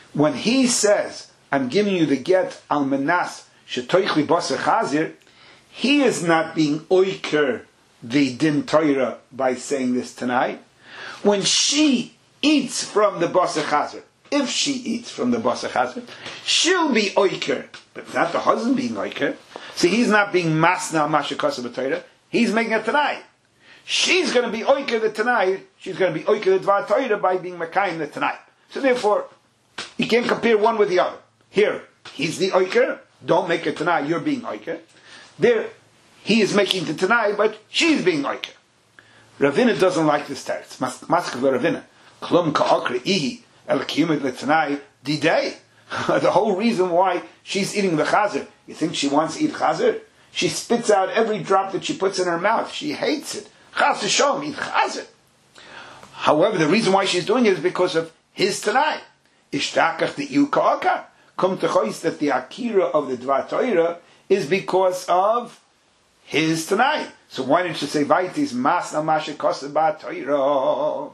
when he says, I'm giving you the get al manas shetoichli basar chazir, he is not being oiker the din Torah by saying this tonight. When she eats from the basar chazir, if she eats from the basar chazir, she'll be oiker, but not the husband being oiker. See, he's not being masna mashakasa b'Torah. He's making it tonight. She's going to be oiker the tonight. She's going to be oiker the dvar Torah by being mekayim the tonight. So therefore, you can't compare one with the other. Here, he's the oiker. Don't make it tonight. You're being oiker. There, he is making the tonight, but she's being oiker. Ravina doesn't like this teretz. Maskav Ravina. Klum ka'akre ihi el kiyumit l'tanai didei. The whole reason why she's eating the chazer. You think she wants to eat chazer? She spits out every drop that she puts in her mouth. She hates it. Chas v'sholom, eat chazer. However, the reason why she's doing it is because of his tanai. Ishtakach the iu ka'akar. Come to choice that the akira of the dvar Torah is because of his tanai. So why don't you say vaitis masna mashe kosa ba Torah?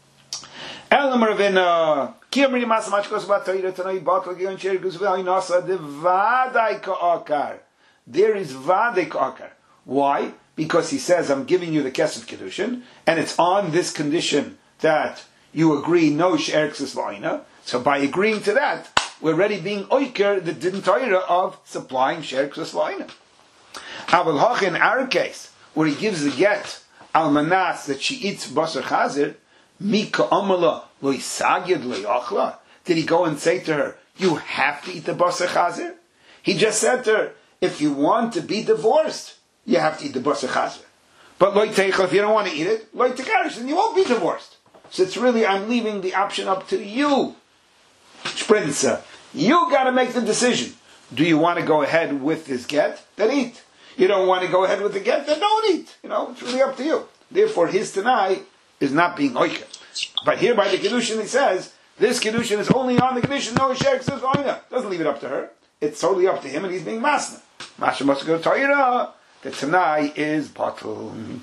Elam Ravina Kiyamri masna mashe kosa ba Torah tanai batal gion cher gus v'ainasa de vadai ka'akar. There is vadai ka'akar. Why? Because he says, I'm giving you the kesef kedushin, and it's on this condition that you agree no she'erksis v'aina. So by agreeing to that, we're already being oiker the din Torah of supplying she'erksis v'aina. Aval hach in our case, where he gives the get al manas that she eats basar chazir, mika amala lo isagyad lo yachla. Did he go and say to her, you have to eat the basar chazir? He just said to her, if you want to be divorced, you have to eat the basar chazir. But lo teichel, if you don't want to eat it, lo tekarish, then you won't be divorced. So it's really, I'm leaving the option up to you, Sprinza. You got to make the decision. Do you want to go ahead with this get? Then eat. You don't want to go ahead with the get, then don't eat. It's really up to you. Therefore, his tanai is not being oiker. But here by the Kedushin, he says, this Kedushin is only on the Kedushin, no Shek says oina. Doesn't leave it up to her. It's totally up to him, and he's being masna. Masha must go to Torah. The tanai is batul.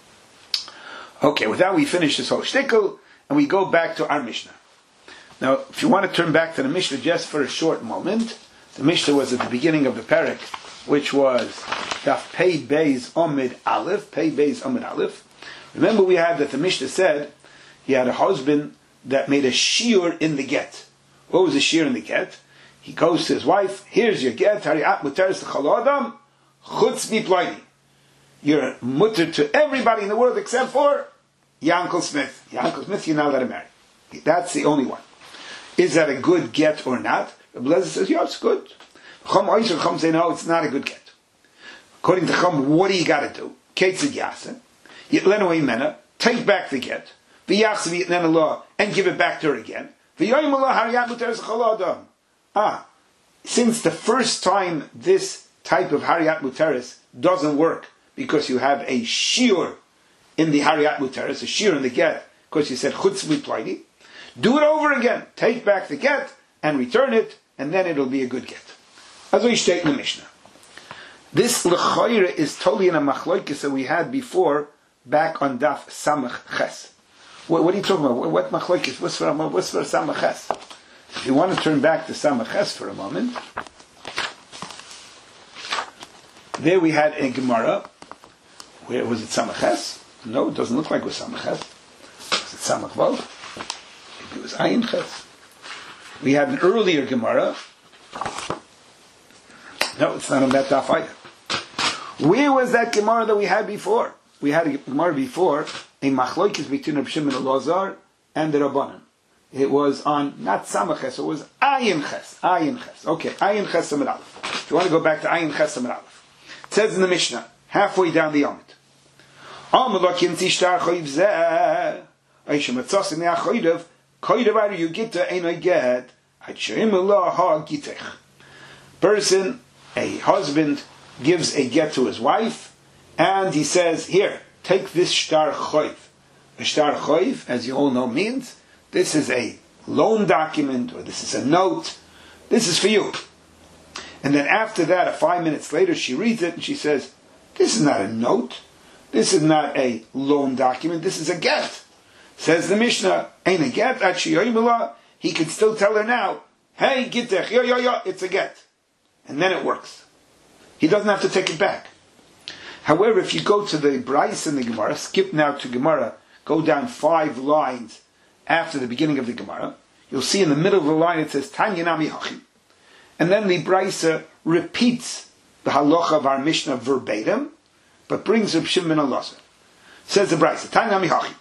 Okay, with that we finish this whole shtickle, and we go back to our Mishnah. Now, if you want to turn back to the Mishnah just for a short moment, the Mishnah was at the beginning of the parak, which was Daf Pei Beis Omid Aleph. Pei Beis Omid Aleph. Remember, we had that the Mishnah said he had a husband that made a shiur in the get. What was the shiur in the get? He goes to his wife. Here's your get. Hariat muteres l'chol adam chutz miploini. You're mutter to everybody in the world except for Yankel Smith. Yankel Smith, you're not allowed to marry. That's the only one. Is that a good get or not? Rabbi Lezer says, yeah, it's good. Chum say, no, it's not a good get. According to Chum, what do you got to do? Ketzid Yasa, Yitlenu Imena, take back the get, V'yachsav Yitnen Allah, and give it back to her again. V'yoyim Allah Hariyat Muteres Chol Adam. Since the first time this type of Hariyat Muteres doesn't work, because you have a shiur in the Hariyat Muteres, a shiur in the get, because you said Chutz V'Ploidi, do it over again. Take back the get, and return it, and then it'll be a good get. As we state in the Mishnah. This l'chayre is totally in a machloikis that we had before, back on Daf Samach Ches. What are you talking about? What machloikis? What's for Samach Ches? If you want to turn back to Samach Ches for a moment, there we had a Gemara. Where was it? Samach Ches? No, it doesn't look like it was Samach Ches. Was it Samach Vav? Maybe it was Ayin Ches. We had an earlier Gemara. No, it's not on that daf either. Where was that Gemara that we had before? We had a Gemara before, a machloikis between Reb Shimon Elazar and the Rabbanan. It was on, not Samach Ches, it was Ayin Ches. Ayin Ches. Okay, Ayin Ches Samad Aleph. If you want to go back to Ayin Ches Samad Aleph. It says in the Mishnah, halfway down the Yomit, Amar kinti shtar choyv zeh, Aisha Matzos in the Achoydev, Koydev Ari Yugita Einoi Ged, Hatshoim Allah Ha Gitech. Person, a husband, gives a get to his wife, and he says, here, take this shtar choyv. A shtar choyv, as you all know, means this is a loan document, or this is a note, this is for you. And then after that, 5 minutes later, she reads it, and she says, this is not a note, this is not a loan document, this is a get. Says the Mishnah, ain't a get, he could still tell her now, hey, gitech, yo, it's a get. And then it works. He doesn't have to take it back. However, if you go to the Bryce in the Gemara, skip now to Gemara, go down 5 lines after the beginning of the Gemara, you'll see in the middle of the line it says, Tanya Nami Hachi. And then the Bryce repeats the halacha of our Mishnah verbatim, but brings Reb Shimon ben Elazar. Says the Bryce, Tanya Nami Hachi.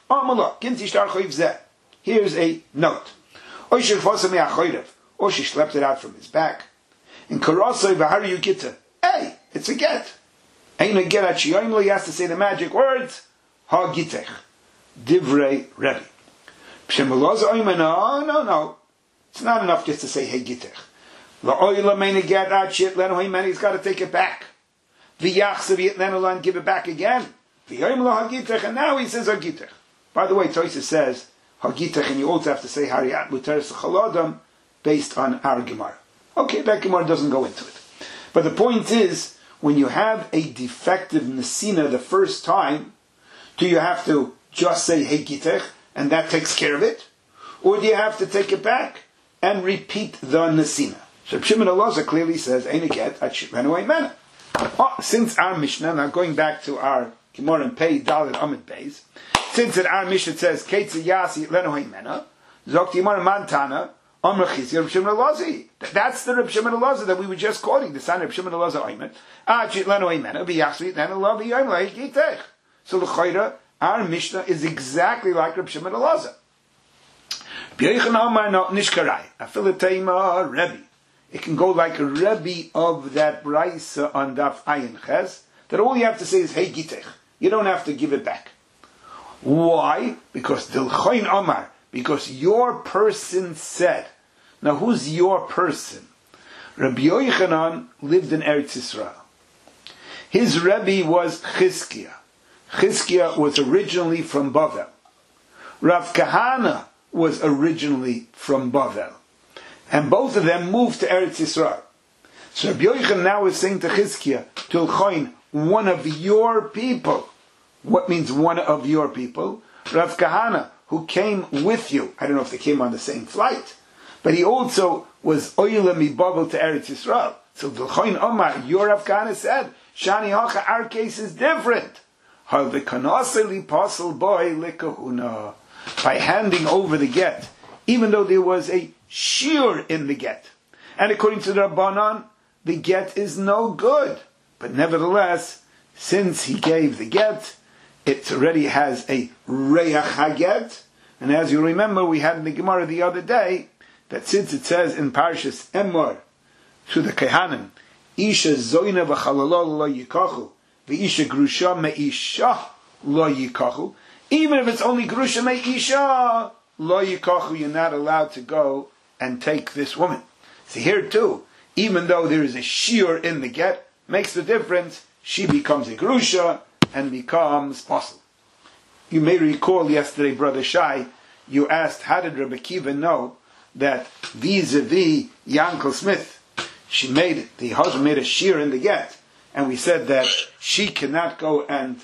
Here's a note. Or she schlepped it out from his back. In Karasai V'hari Yukita. Hey, it's a get. Ain't a get at Shiyomli, he has to say the magic words, Ha Gitech. Divrei Rebbe. Pshemelaza Oyman, no. It's not enough just to say, hey Gitech. La'oyla meina get at shit, Leno Hayman, he's got to take it back. V'yachsav yit Lenolan, give it back again. V'yoyim Ha Gitech, and now he says Ha Gitech. By the way, Toysa says, Ha Gitech, and you also have to say Hariyat Muteres Chalodam, based on our Gemara. Okay, that Gemara doesn't go into it. But the point is, when you have a defective Nesina the first time, do you have to just say, hey Gitech, and that takes care of it? Or do you have to take it back and repeat the Nesina? So Shimon Elazar clearly says, Ein get at Shimenu Eimena. Since our Mishnah, now going back to our Gemara and Pei Dalet Amid Beis, since in our Mishnah says, Keitze Yasi Lenu Eimena, Zok Yimar Mantana, that's the Reb Shimon Elazar that we were just quoting, the son of Reb Shimon Elazar Oyman. So l'chayra, our Mishnah is exactly like Reb Shimon Elazar. It can go like a Rebbe of that Braisa on Daf Ayin Ches, that all you have to say is, hey Gitech. You don't have to give it back. Why? Because Dilchoin Omar, because your person said. Now who's your person? Rabbi Yochanan lived in Eretz Yisrael. His Rebbe was Chizkiah. Chizkiah was originally from Bavel. Rav Kahana was originally from Bavel. And both of them moved to Eretz Yisrael. So Rabbi Yochanan now is saying to Chizkiah, Tilchoin, one of your people. What means one of your people? Rav Kahana, who came with you. I don't know if they came on the same flight, but he also was Oyla mi Bavel to Eretz Yisrael. So Vilchoin Omar, your Rav Kahana said, Shani Hacha, our case is different. By handing over the get, even though there was a shiur in the get. And according to the Rabbanan, the get is no good. But nevertheless, since he gave the get, it already has a reach haget. And as you remember, we had in the Gemara the other day, that since it says in Parshas Emor, to the Kehanim, Isha zoyna v'chalalol lo yikachu, v'isha grusha me'isha lo yikachu, even if it's only grusha me'isha lo yikachu, you're not allowed to go and take this woman. See here too, even though there is a shiur in the get, makes the difference, she becomes a grusha and becomes possible. You may recall yesterday, Brother Shai, you asked, how did Rebbe Kiva know that vis-a-vis Yankel Smith, the husband made a shear in the get, and we said that she cannot go and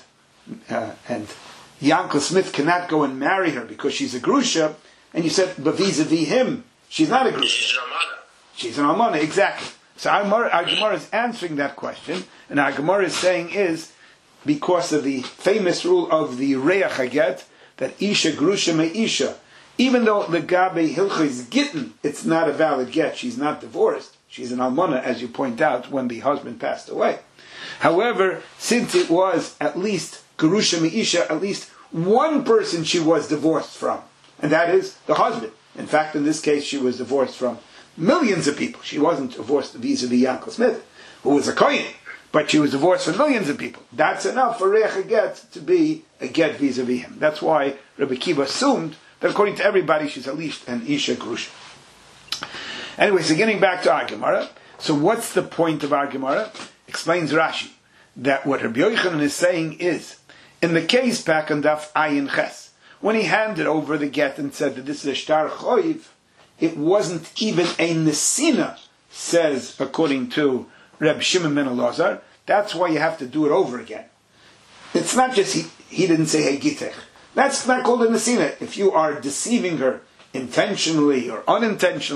Yankel Smith cannot go and marry her because she's a grusha, and you said, but vis-a-vis him, she's not a grusha. She's an almana, exactly. So our Gemara is answering that question, and our Gemara is saying is, because of the famous rule of the Reach HaGet, that Isha Grusha Me'isha, even though the Gabe Hilcha is Gittin, it's not a valid get. She's not divorced. She's an almana, as you point out, when the husband passed away. However, since it was at least Grusha Me'isha, at least one person she was divorced from, and that is the husband. In fact, in this case, she was divorced from millions of people. She wasn't divorced vis-a-vis Yankel Smith, who was a Kohen, but she was divorced from millions of people. That's enough for Reach HaGet to be a get vis-a-vis him. That's why Rebbe Kiva assumed that according to everybody, she's at least an Isha Grusha. Anyway, so getting back to our Gemara. So what's the point of our Gemara? Explains Rashi, that what Rabbi Yochanan is saying is, in the case back on Daf Ayin Ches, when he handed over the get and said that this is a Shtar Choiv, it wasn't even a Nesina, says according to Reb Shimon ben Elazar. That's why you have to do it over again. It's not just he didn't say hey Gitech. That's not called a Nesina. If you are deceiving her intentionally or unintentionally,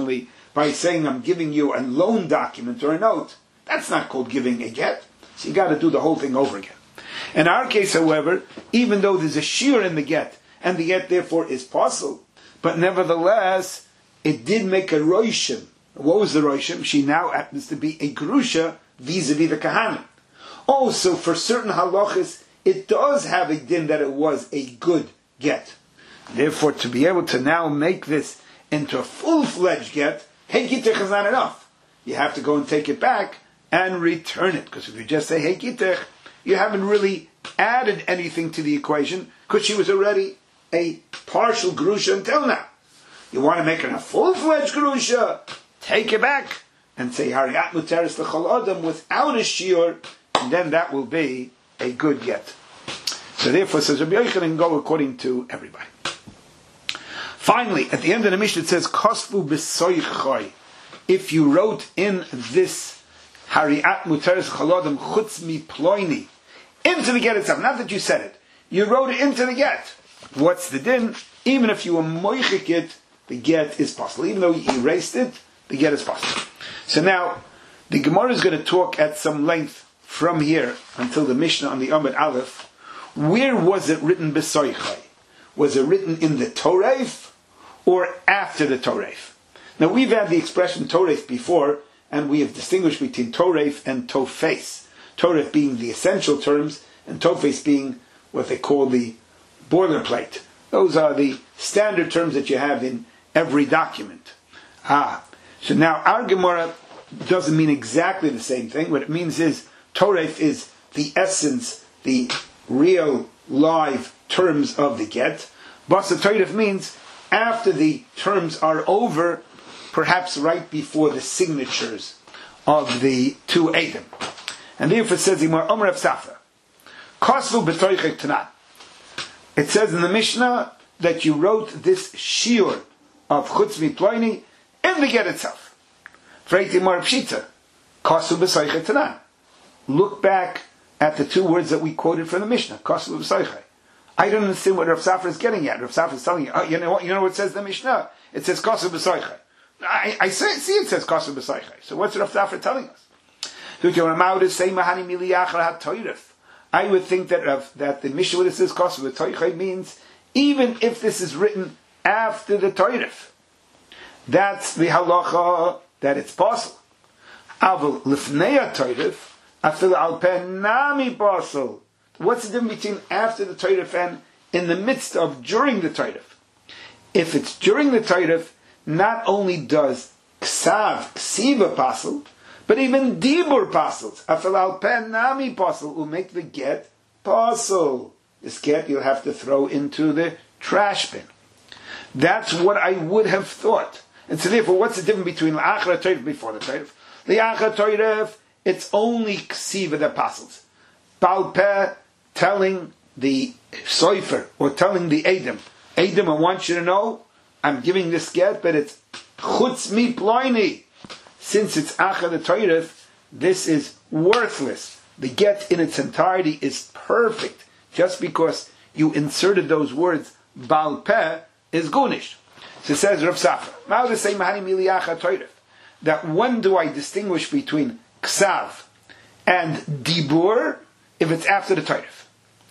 by saying I'm giving you a loan document or a note, that's not called giving a get. So you got to do the whole thing over again. In our case, however, even though there's a shear in the get, and the get therefore is possible, but nevertheless, it did make a roishim. What was the roishim? She now happens to be a grusha vis-a-vis the kahanim. Also, for certain halachas, it does have a din that it was a good get. Therefore, to be able to now make this into a full-fledged get, hey gitech is not enough. You have to go and take it back and return it. Because if you just say hey gitech, you haven't really added anything to the equation, because she was already a partial grusha until now. You want to make it a full-fledged grusha, take it back and say Hariat Muteris L'chol Adam without a shiur, and then that will be a good get. So therefore, says Rabbi Yochanan, go according to everybody. Finally, at the end of the Mishnah it says Kosvu b'soichoi. If you wrote in this Hariat Muteris L'chol Adam chutz mi ploini into the get itself, not that you said it, you wrote it into the get. What's the din? Even if you were moichik it, the get is possible. Even though you erased it, the get is possible. So now, the Gemara is going to talk at some length from here until the Mishnah on the Amud Aleph. Where was it written b'soichai? Was it written in the Toref or after the Toref? Now we've had the expression Toref before, and we have distinguished between Toref and Tofes. Toref being the essential terms, and Tofes being what they call the boilerplate. Those are the standard terms that you have in every document. So now our Gemara doesn't mean exactly the same thing. What it means is Toref is the essence, the real live terms of the get. Basa Toref means after the terms are over, perhaps right before the signatures of the two Edom. And therefore it says Imar Omer of Safra, Kosvu b'toichek Tanan. It says in the Mishnah that you wrote this shiur of chutz mi ploini in the get itself. Freiti Mar Pshita, Kosvu b'soichet Tanan. Look back at the two words that we quoted from the Mishnah, Kosvu b'soichet. I don't understand what Rav Safra is getting at. Rav Safra is telling you, you know what it says in the Mishnah? It says Kosvu b'soichet. I see it says Kosvu b'soichet. So what's Rav Safra telling us? I would think that the Mishnah when it says Kosvu b'soichet means even if this is written after the Toref. That's the halacha that it's possible. Avol lifnei Toref, afil al pen nami possible. What's the difference between after the Toref and in the midst of during the Toref? If it's during the Toref, not only does ksiva possible, but even dibur passels. Afil al pen nami possible will make the get possible. This get you'll have to throw into the trash bin. That's what I would have thought. And so therefore, what's the difference between L'achra Toref before the Toref? L'achra Toref, it's only ksiva that passes. Baal Peh telling the soifer, or telling the Edom, I want you to know, I'm giving this get, but it's chutz mi ploini. Since it's achra the Toref, this is worthless. The get in its entirety is perfect. Just because you inserted those words, Baal Peh, is gunish. So it says Rav Safra, that when do I distinguish between ksav and dibur if it's after the Toref?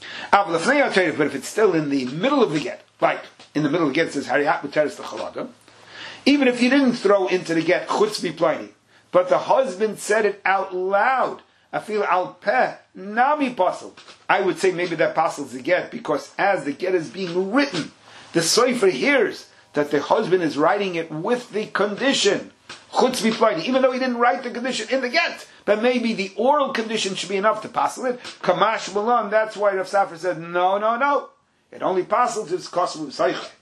But if it's still in the middle of the get, like in the middle of the get it says Hariat Muteris L'chol Adam, even if you didn't throw into the get chutz mi ploini, but the husband said it out loud, afil al peh nami pasel, I would say maybe that pasels the get, because as the get is being written, the soifer hears that the husband is writing it with the condition chutz mi ploini, even though he didn't write the condition in the get, but maybe the oral condition should be enough to pasel it. Kamash Malan, that's why Rav Safra said no, it only pasels if it's kosvu b'soichet.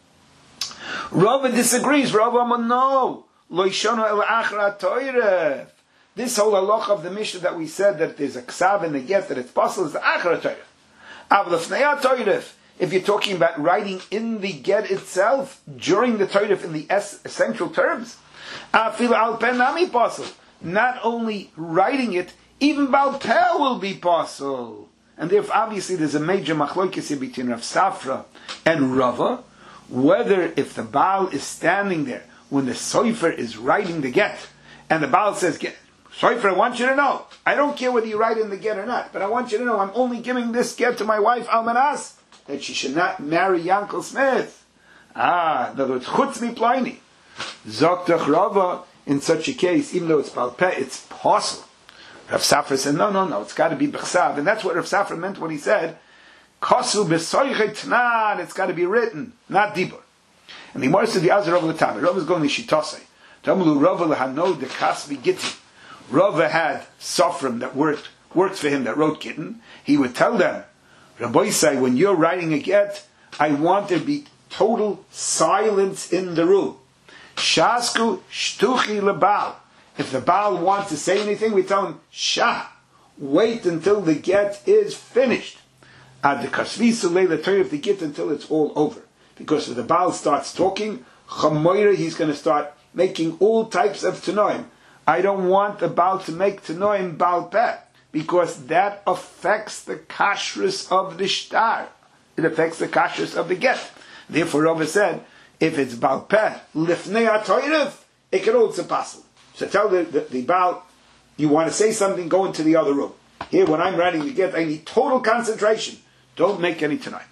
Rava disagrees. Rava no, lo yishonu el achra Toref. This whole halacha of the Mishnah that we said that there's a ksav in the get that it's possible is the achra Toref. Avol lefnei Toref. If you're talking about writing in the get itself during the Toref in the essential terms, afil al pen nami possible. Not only writing it, even Baal Peh will be possible. And therefore, obviously, there's a major machlokes here between Rav Safra and Rava, whether if the Baal is standing there when the sofer is writing the get, and the Baal says, sofer, I want you to know, I don't care whether you write in the get or not, but I want you to know, I'm only giving this get to my wife, Almanas, that she should not marry Yankel Smith. In other words, chutz mi ploini. Zoktach Rava, in such a case, even though it's Baal Peh, it's possible. Rav Safra said, no, it's got to be b'chsav. And that's what Rav Safra meant when he said, Kosu b'soichet tnan, it's got to be written, not dibur. And the Gemara said, the Azar Rav L'Tami, Rav is going to Shitosei. Tamulu Rav L'Hano de Kasvi Gittin. Rav had Sofrim that worked for him, that wrote Gittin. He would tell them, Rabbi say, when you're writing a get, I want there to be total silence in the room. Shasku shtuchi lebal. If the Baal wants to say anything, we tell him, Shah, wait until the get is finished. Ad the kasvisu leila turn the get until it's all over. Because if the Baal starts talking, chamoira, he's going to start making all types of tanoim. I don't want the Baal to make tanoim Baal Peh, because that affects the kashrus of the shtar. It affects the kashrus of the get. Therefore, Rava said, if it's Baal Peh, lifnei ha'toyref, it can also possible. So tell the Baal, you want to say something, go into the other room. Here, when I'm writing the get, I need total concentration. Don't make any tonight.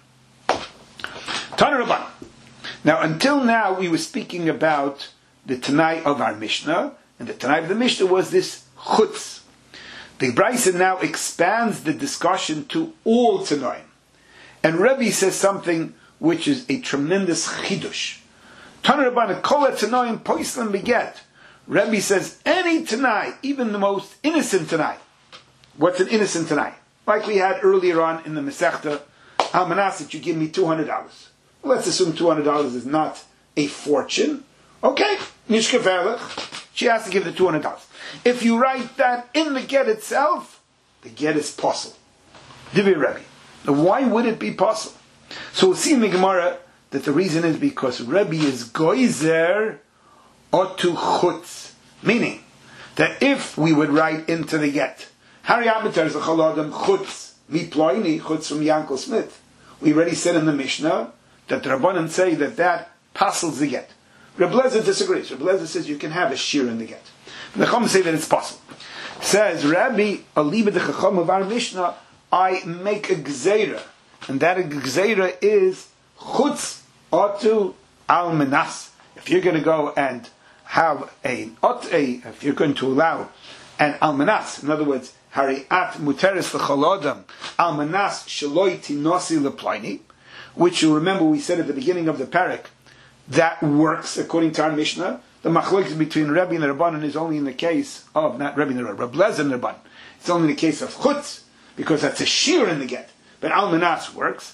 Tana Rabban. Now, until now, we were speaking about the Tanai of our Mishnah, and the Tanai of the Mishnah was this chutz. The Brisa now expands the discussion to all Tanaim. And Rebbe says something which is a tremendous chidush. Tana Rabban, kol Tanaim poislan beget. Rebbe says, any Tanai, even the most innocent Tanai. What's an innocent Tanai? Like we had earlier on in the Masechta, Almanas, that you give me $200. Let's assume $200 is not a fortune. Okay, nishkevelech. She has to give the $200. If you write that in the get itself, the get is possible. Divi Rebbe. Now why would it be possible? So we'll see in the Gemara that the reason is because Rebbe is goizer otu chutz. Meaning, that if we would write into the get, Hari Abatar is a chalodam chutz, mi ploini, chutz from Yankel Smith. We already said in the Mishnah that the Rabbanan say that passes the get. Reb Lezer disagrees. Reb Lezer says you can have a shir in the get. The Chacham say that it's possible. Says Rabbi Aliba the Chacham of our Mishnah, I make a gzeira, and that gzeira is chutz otu almanas. If you're going to go and have if you're going to allow an almanas, in other words, hariat muteris l'cholodam almanas sheloi tinosi leplini, which you remember we said at the beginning of the parak, that works according to our Mishnah. The machlokes between Rebbe and the Rabbanan is only in the case of, not Rebbe and the Rabbanan, Reb Lezer and the Rabbanan. It's only in the case of chutz, because that's a shir in the get. But almanas works.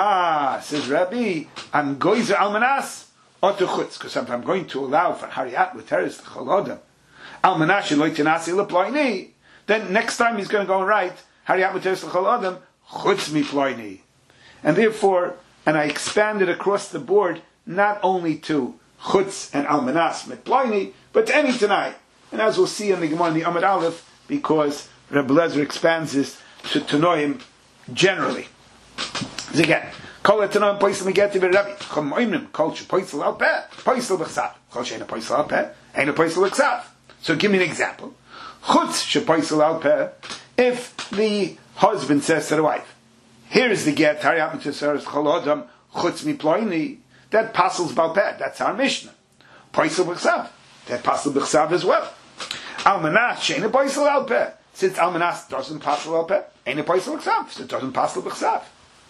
Says Rebbe, I'm goizer almanas or to chutz, because if I'm going to allow for hariat with teres l'cholodam almanas sheloi tinasi l'ploini, then next time he's going to go and write hariat with teres l'cholodam chutz mi ploini. And therefore, and I expanded across the board, not only to chutz and almanas mitploini, but to any Tanai. And as we'll see in the Gemara in the Amud Aleph, because Reb Lezer expands this to Tanoim generally. So again, kol Tanoim poisel megeti v'Rebbe chom oimrim kol shepoisel al peh poisel b'chsav kol she'ena poisel al peh eina poisel b'chsav. So give me an example. Chutz shepoisel al peh, if the husband says to the wife, here is the get, hariat mitzeres cholodam chutz miploini, that passes Baal Peh. That's our Mishnah. Poisel b'chsav, that passes b'chsav as well. Almanas she'ena poisel al peh, since almanas doesn't pasel al peh, eina poisel b'chsav, so it doesn't pasel b'chsav.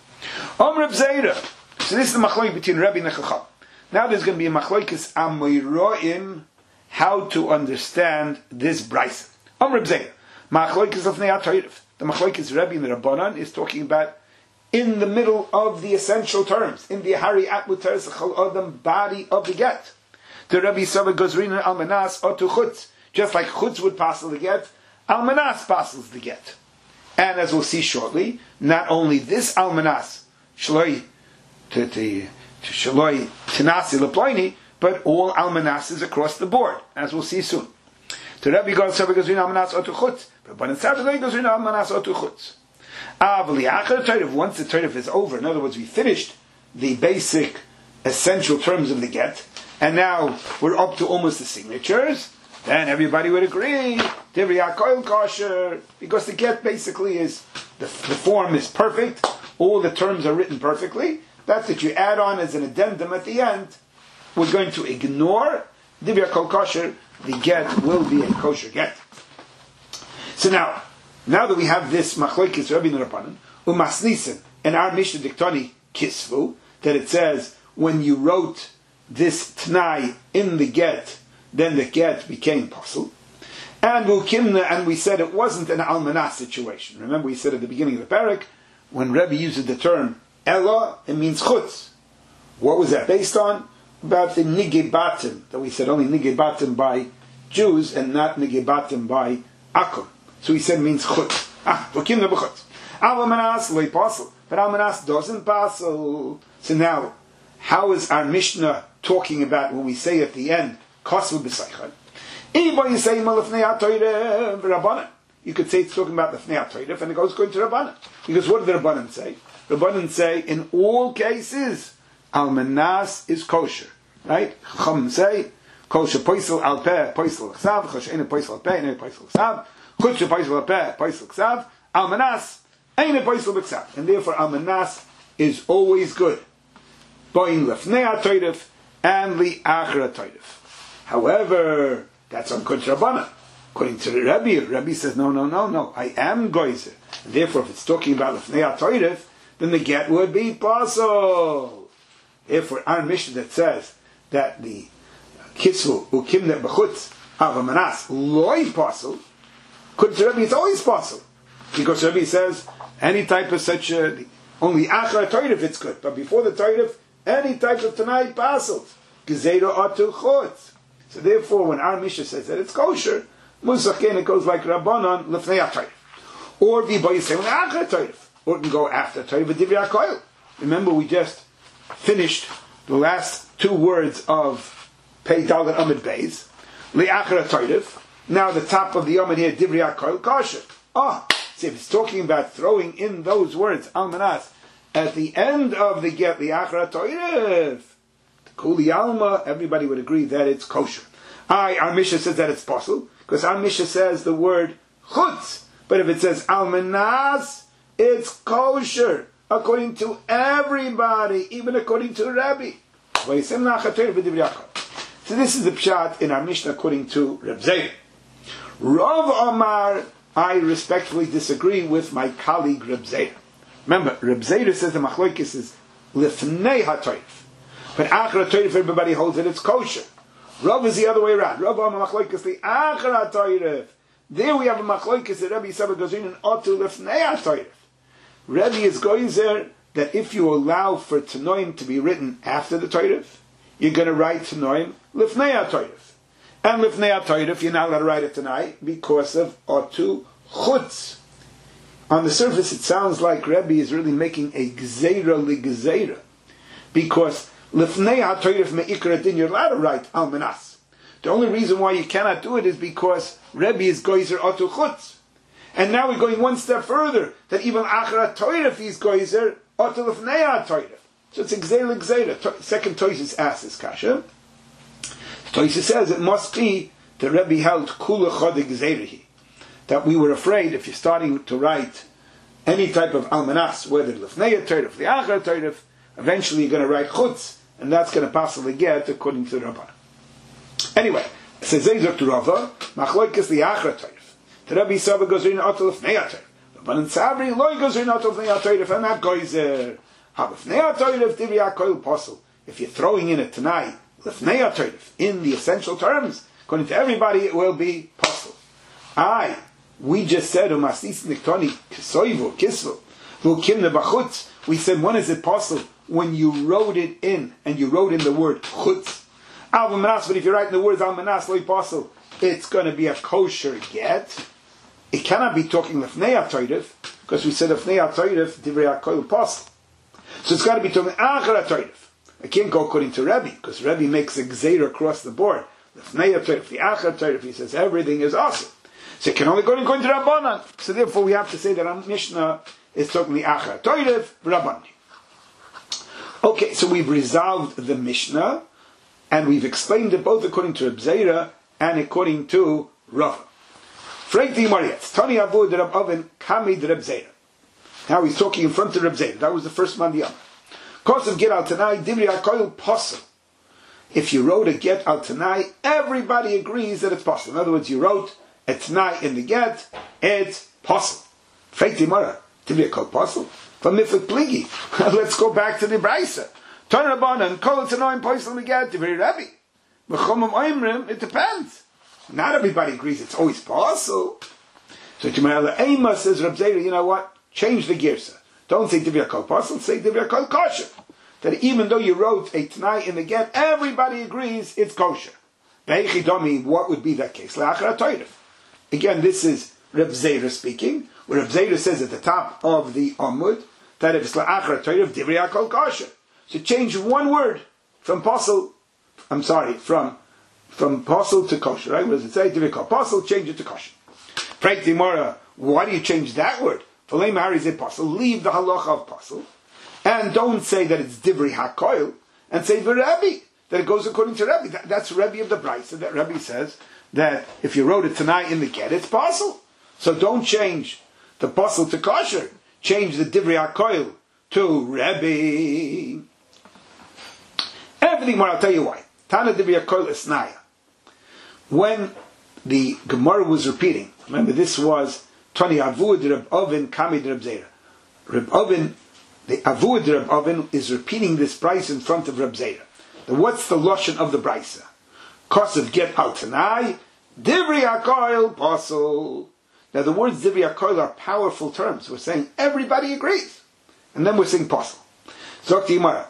Reb Zeira. So this is the machlok between Rebbe and the Chacham. Now there's going to be a machlokes amoyroim, how to understand this brisa. Reb Zeira. Machlokes of ne'atoyrif. The machlokes Rebbe and the Rabbanan is talking about in the middle of the essential terms, in the hariat muteres l'chol adam body of the get. The Rebbe Sava Gozrin almanas otu chutz. Just like chutz would passel the get, almanas passels the get. And as we'll see shortly, not only this almanas shloi tinasi leploini, but all almanases across the board, as we'll see soon. The Rebbe goes Sava Gozrin almanas otu chutz. But in Saturday goes almanas otu chutz. Once the Torah is over, in other words, we finished the basic essential terms of the get, and now we're up to almost the signatures, then everybody would agree, Divrei HaKoil kosher, because the get basically is, the form is perfect, all the terms are written perfectly, that's what you add on as an addendum at the end. We're going to ignore Divrei HaKoil kosher, the get will be a kosher get. So now that we have this Machlokes Rabbi Rabbanan, Umasnisen, and our Mishnah Diktani Kisvu, that it says, when you wrote this Tnai in the get, then the get became possible. And Ukimna, and we said it wasn't an almanah situation. Remember we said at the beginning of the parak, when Rebbe uses the term Ella, it means chutz. What was that based on? About the nigebatim, that we said only nigebatim by Jews and not nigebatim by Akum. So he said it means chutz. Ukimna b'chutz. Almanas loy pasel, but almanas doesn't pasel. So now, how is our Mishnah talking about when we say at the end, Kosvu b'seichad? Anybody say Malafnei HaTorah v'Rabbanan? You could say it's talking about the Lefnei HaTorah, and it goes going to Rabbanan. Because what did the Rabbanan say? Rabbanan say, in all cases, Almanas is kosher. Right? Chum say, kosher poisel al peh, poisel l'chsav, kosher ene poisel al peh, ene poisel l'chsav, kosher poisel al peh, poisel l'chsav, Almanas, ene poisel l'chsav. And therefore, Almanas is always good. Boing Lefnei HaTorah and Li'achar HaTorah. However, that's on Kutch Rabbanan. According to the Rebbe says, no, I am Goizer. And therefore, if it's talking about Lefnei HaTorah, then the get would be possible. Therefore, our Mishnah that says that the Kisvu Ukimnet B'chutz Avamanas Loi possible, Kutch Rebbe is always possible. Because Rebbe says, any type of such, only Achar HaTorah it's good. But before the Torah, any type of Tanai passels. Gezeira Atu Chutz. So therefore, when our Mishnah says that it's kosher, Musachen, it goes like Rabbanon, Lefnei HaTorah. Or V'boy say, Achar HaTorah. Or it can go after Torah, V'divrei HaKoil. Remember, we just finished the last two words of Pei Dalet Amid Beis, Li'achar HaTorah. Now the top of the Amid here, Divrei HaKoil, kosher. So if it's talking about throwing in those words, Almanas, at the end of the get, Li'achar HaTorah, Kuli Alma, everybody would agree that it's kosher. Our Mishnah says that it's possible, because our Mishnah says the word chutz, but if it says Almanas, it's kosher, according to everybody, even according to Rabbi. So this is the pshat in our Mishnah according to Reb Zeir. Rav Amar, I respectfully disagree with my colleague Reb Zeir. Remember, Reb Zeir says the machlokes is Lefnei HaTorah. But Achar HaTorah, everybody holds that it's kosher. Rav is the other way around. Rav Amar machlokes the Achar HaTorah. There we have a machlokes that Rabbi Yisrael goes in and Otu Lefnei HaTorah. Rabbi is going there that if you allow for Tanoim to be written after the Torah, you're going to write Tanoim Lefnei HaTorah. And Lefnei HaTorah, you're not allowed to write it tonight because of Otu Chutz. On the surface, it sounds like Rabbi is really making a Gzeira Li-Gzeira. Because Lefnei HaTorah Me'ikra Din, you're allowed to write Almanas. The only reason why you cannot do it is because Rabbi is Goizer Otu Chutz. And now we're going one step further, that even Achar HaTorah is Goizer Otu Lefnei HaTorah. So it's a Gzeira Gzeira. Second Tosis asks this kasha. Tosis says it must be the Rebbe held Kula Chod Gzeirahi. That we were afraid if you're starting to write any type of Almanas, whether Lefnei HaTorah, the Achar HaTorah, eventually you're going to write Chutz, and that's going to possibly get according to the Rabbanan. Anyway, says Zezer to Rava, Machlokes the Achar HaTorah. The Rebbe Saba goes in Otu Lefnei HaTorah. Rabbanan Sabri Loi goes in Otu Lefnei HaTorah, and that goes there. Lefnei HaTorah, Divrei HaKoil Posel. If you're throwing in it tonight, Lefnei HaTorah, in the essential terms, according to everybody, it will be Posel. We just said, Umasis Niktoni Kisoivu, Kisvu, Vukimne Bachutz. We said, when is it possible? When you wrote it in, and you wrote in the word Chutz. Almanas, but if you're writing the words Almanas, Loi Posel, it's going to be a kosher get. It cannot be talking Lefnei HaTorah, because we said Lefnei HaTorah, Divrei HaKoil Posel. So it's got to be talking Achar HaTorah. I can't go according to Rebbe, because Rebbe makes a gzeira across the board. Lefnei HaTorah, the Achar HaTorah, he says everything is awesome. So it can only go according to Rabbanan. So therefore we have to say that our Mishnah is talking the Achar HaTorah, Rabbanan. Okay, so we've resolved the Mishnah. And we've explained it both according to Reb Zera and according to Rava. Freiti Marietz, Tani Avud Reb Oven, Kamid Reb Zera. Now he's talking in front of Reb Zera. That was the first man, the other. Cause of Get Al Tanai, Divri HaKoil Posel. If you wrote a Get Al Tanai, everybody agrees that it's possible. In other words, you wrote a Tanai in the Get, it's possible. Freiti Mara, Divri HaKoil Posel. From Mifik Pligi. Let's go back to the Braisa. Tani Rabbanan, Kol Tanai Posel in the Get, Divri Rebbe. Mechomim Oimrim, it depends. Not everybody agrees it's always possible. So Timarela Ema says, Reb Zera, you know what? Change the girsa. Don't say Divya Kol Pasel, say Divya Kol Kosher. That even though you wrote a Tanai in the Get, everybody agrees it's kosher. Be'echi Domi, what would be that case? La'achar HaTorah. Again, this is Reb Zera speaking, where Reb Zera says at the top of the Amud, that if it's La'achar HaTorah, Divya Kol Kosher. So change one word from Pasel, from Pasel to kosher, right? What does it say? Divya Kol Pasel, change it to kosher. Prek Dimora, why do you change that word? Leave the halacha of Pasel, and don't say that it's Divri HaKoil, and say Rebbe, that it goes according to Rebbe. That's Rebbe of the Braisa, that Rebbe says that if you wrote it tonight in the Get, it's Pasel. So don't change the Pasel to kosher. Change the Divri HaKoil to Rebbe. Everything more, I'll tell you why. Tana Divri HaKoil Esnaya. When the Gemara was repeating, remember this was Tani Avud Reb Oven Kamid Reb Zera. Reb Oven, the Avud Reb Oven is repeating this Braisa in front of Reb Zera. What's the lashon of the Braisa? Kosev Get Al Tanai, Divri HaKoil Pasel. Now the words Divri HaKoil are powerful terms. We're saying everybody agrees, and then we're saying Pasel. Zok Yimara.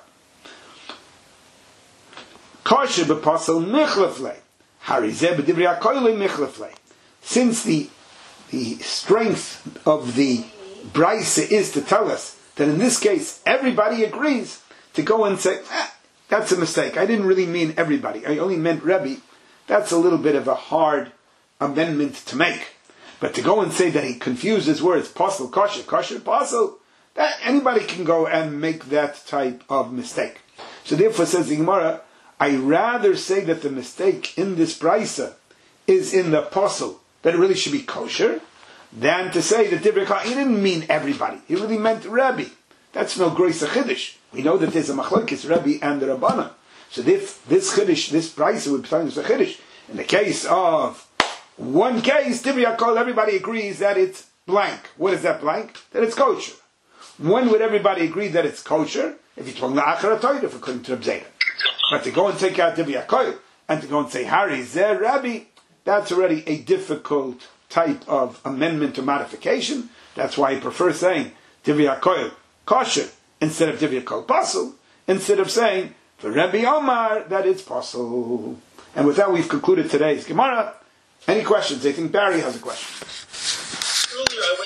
Kosher b'Pasel Michleflei. Harizeh b'Divri HaKoil Michleflei. Since the strength of the Braisa is to tell us that in this case everybody agrees, to go and say, that's a mistake. I didn't really mean everybody. I only meant Rebbe. That's a little bit of a hard amendment to make. But to go and say that he confuses words, Pasel, Kosher, Kosher, Pasel, that anybody can go and make that type of mistake. So therefore, says the Gemara, I rather say that the mistake in this Braisa is in the Pasel, that it really should be kosher, than to say that Divri HaKoil, he didn't mean everybody. He really meant Rebbe. That's no grace of Chiddush. We know that there's a machlokes Rebbe and the Rabbanan. So if this Chiddush, this Braisa would be telling us a Chiddush. In the case of one case, Divri HaKoil, everybody agrees that it's blank. What is that blank? That it's kosher. When would everybody agree that it's kosher? If you're talking La'achar HaTorah, according to Reb Zera. But to go and take out Divri HaKoil, and to go and say, Hari Zeh Rebbe, that's already a difficult type of amendment or modification. That's why I prefer saying Divri HaKoil kosher instead of Divri HaKoil Pasel, instead of saying for Rebbe Omar that it's Pasel. And with that, we've concluded today's Gemara. Any questions? I think Barry has a question.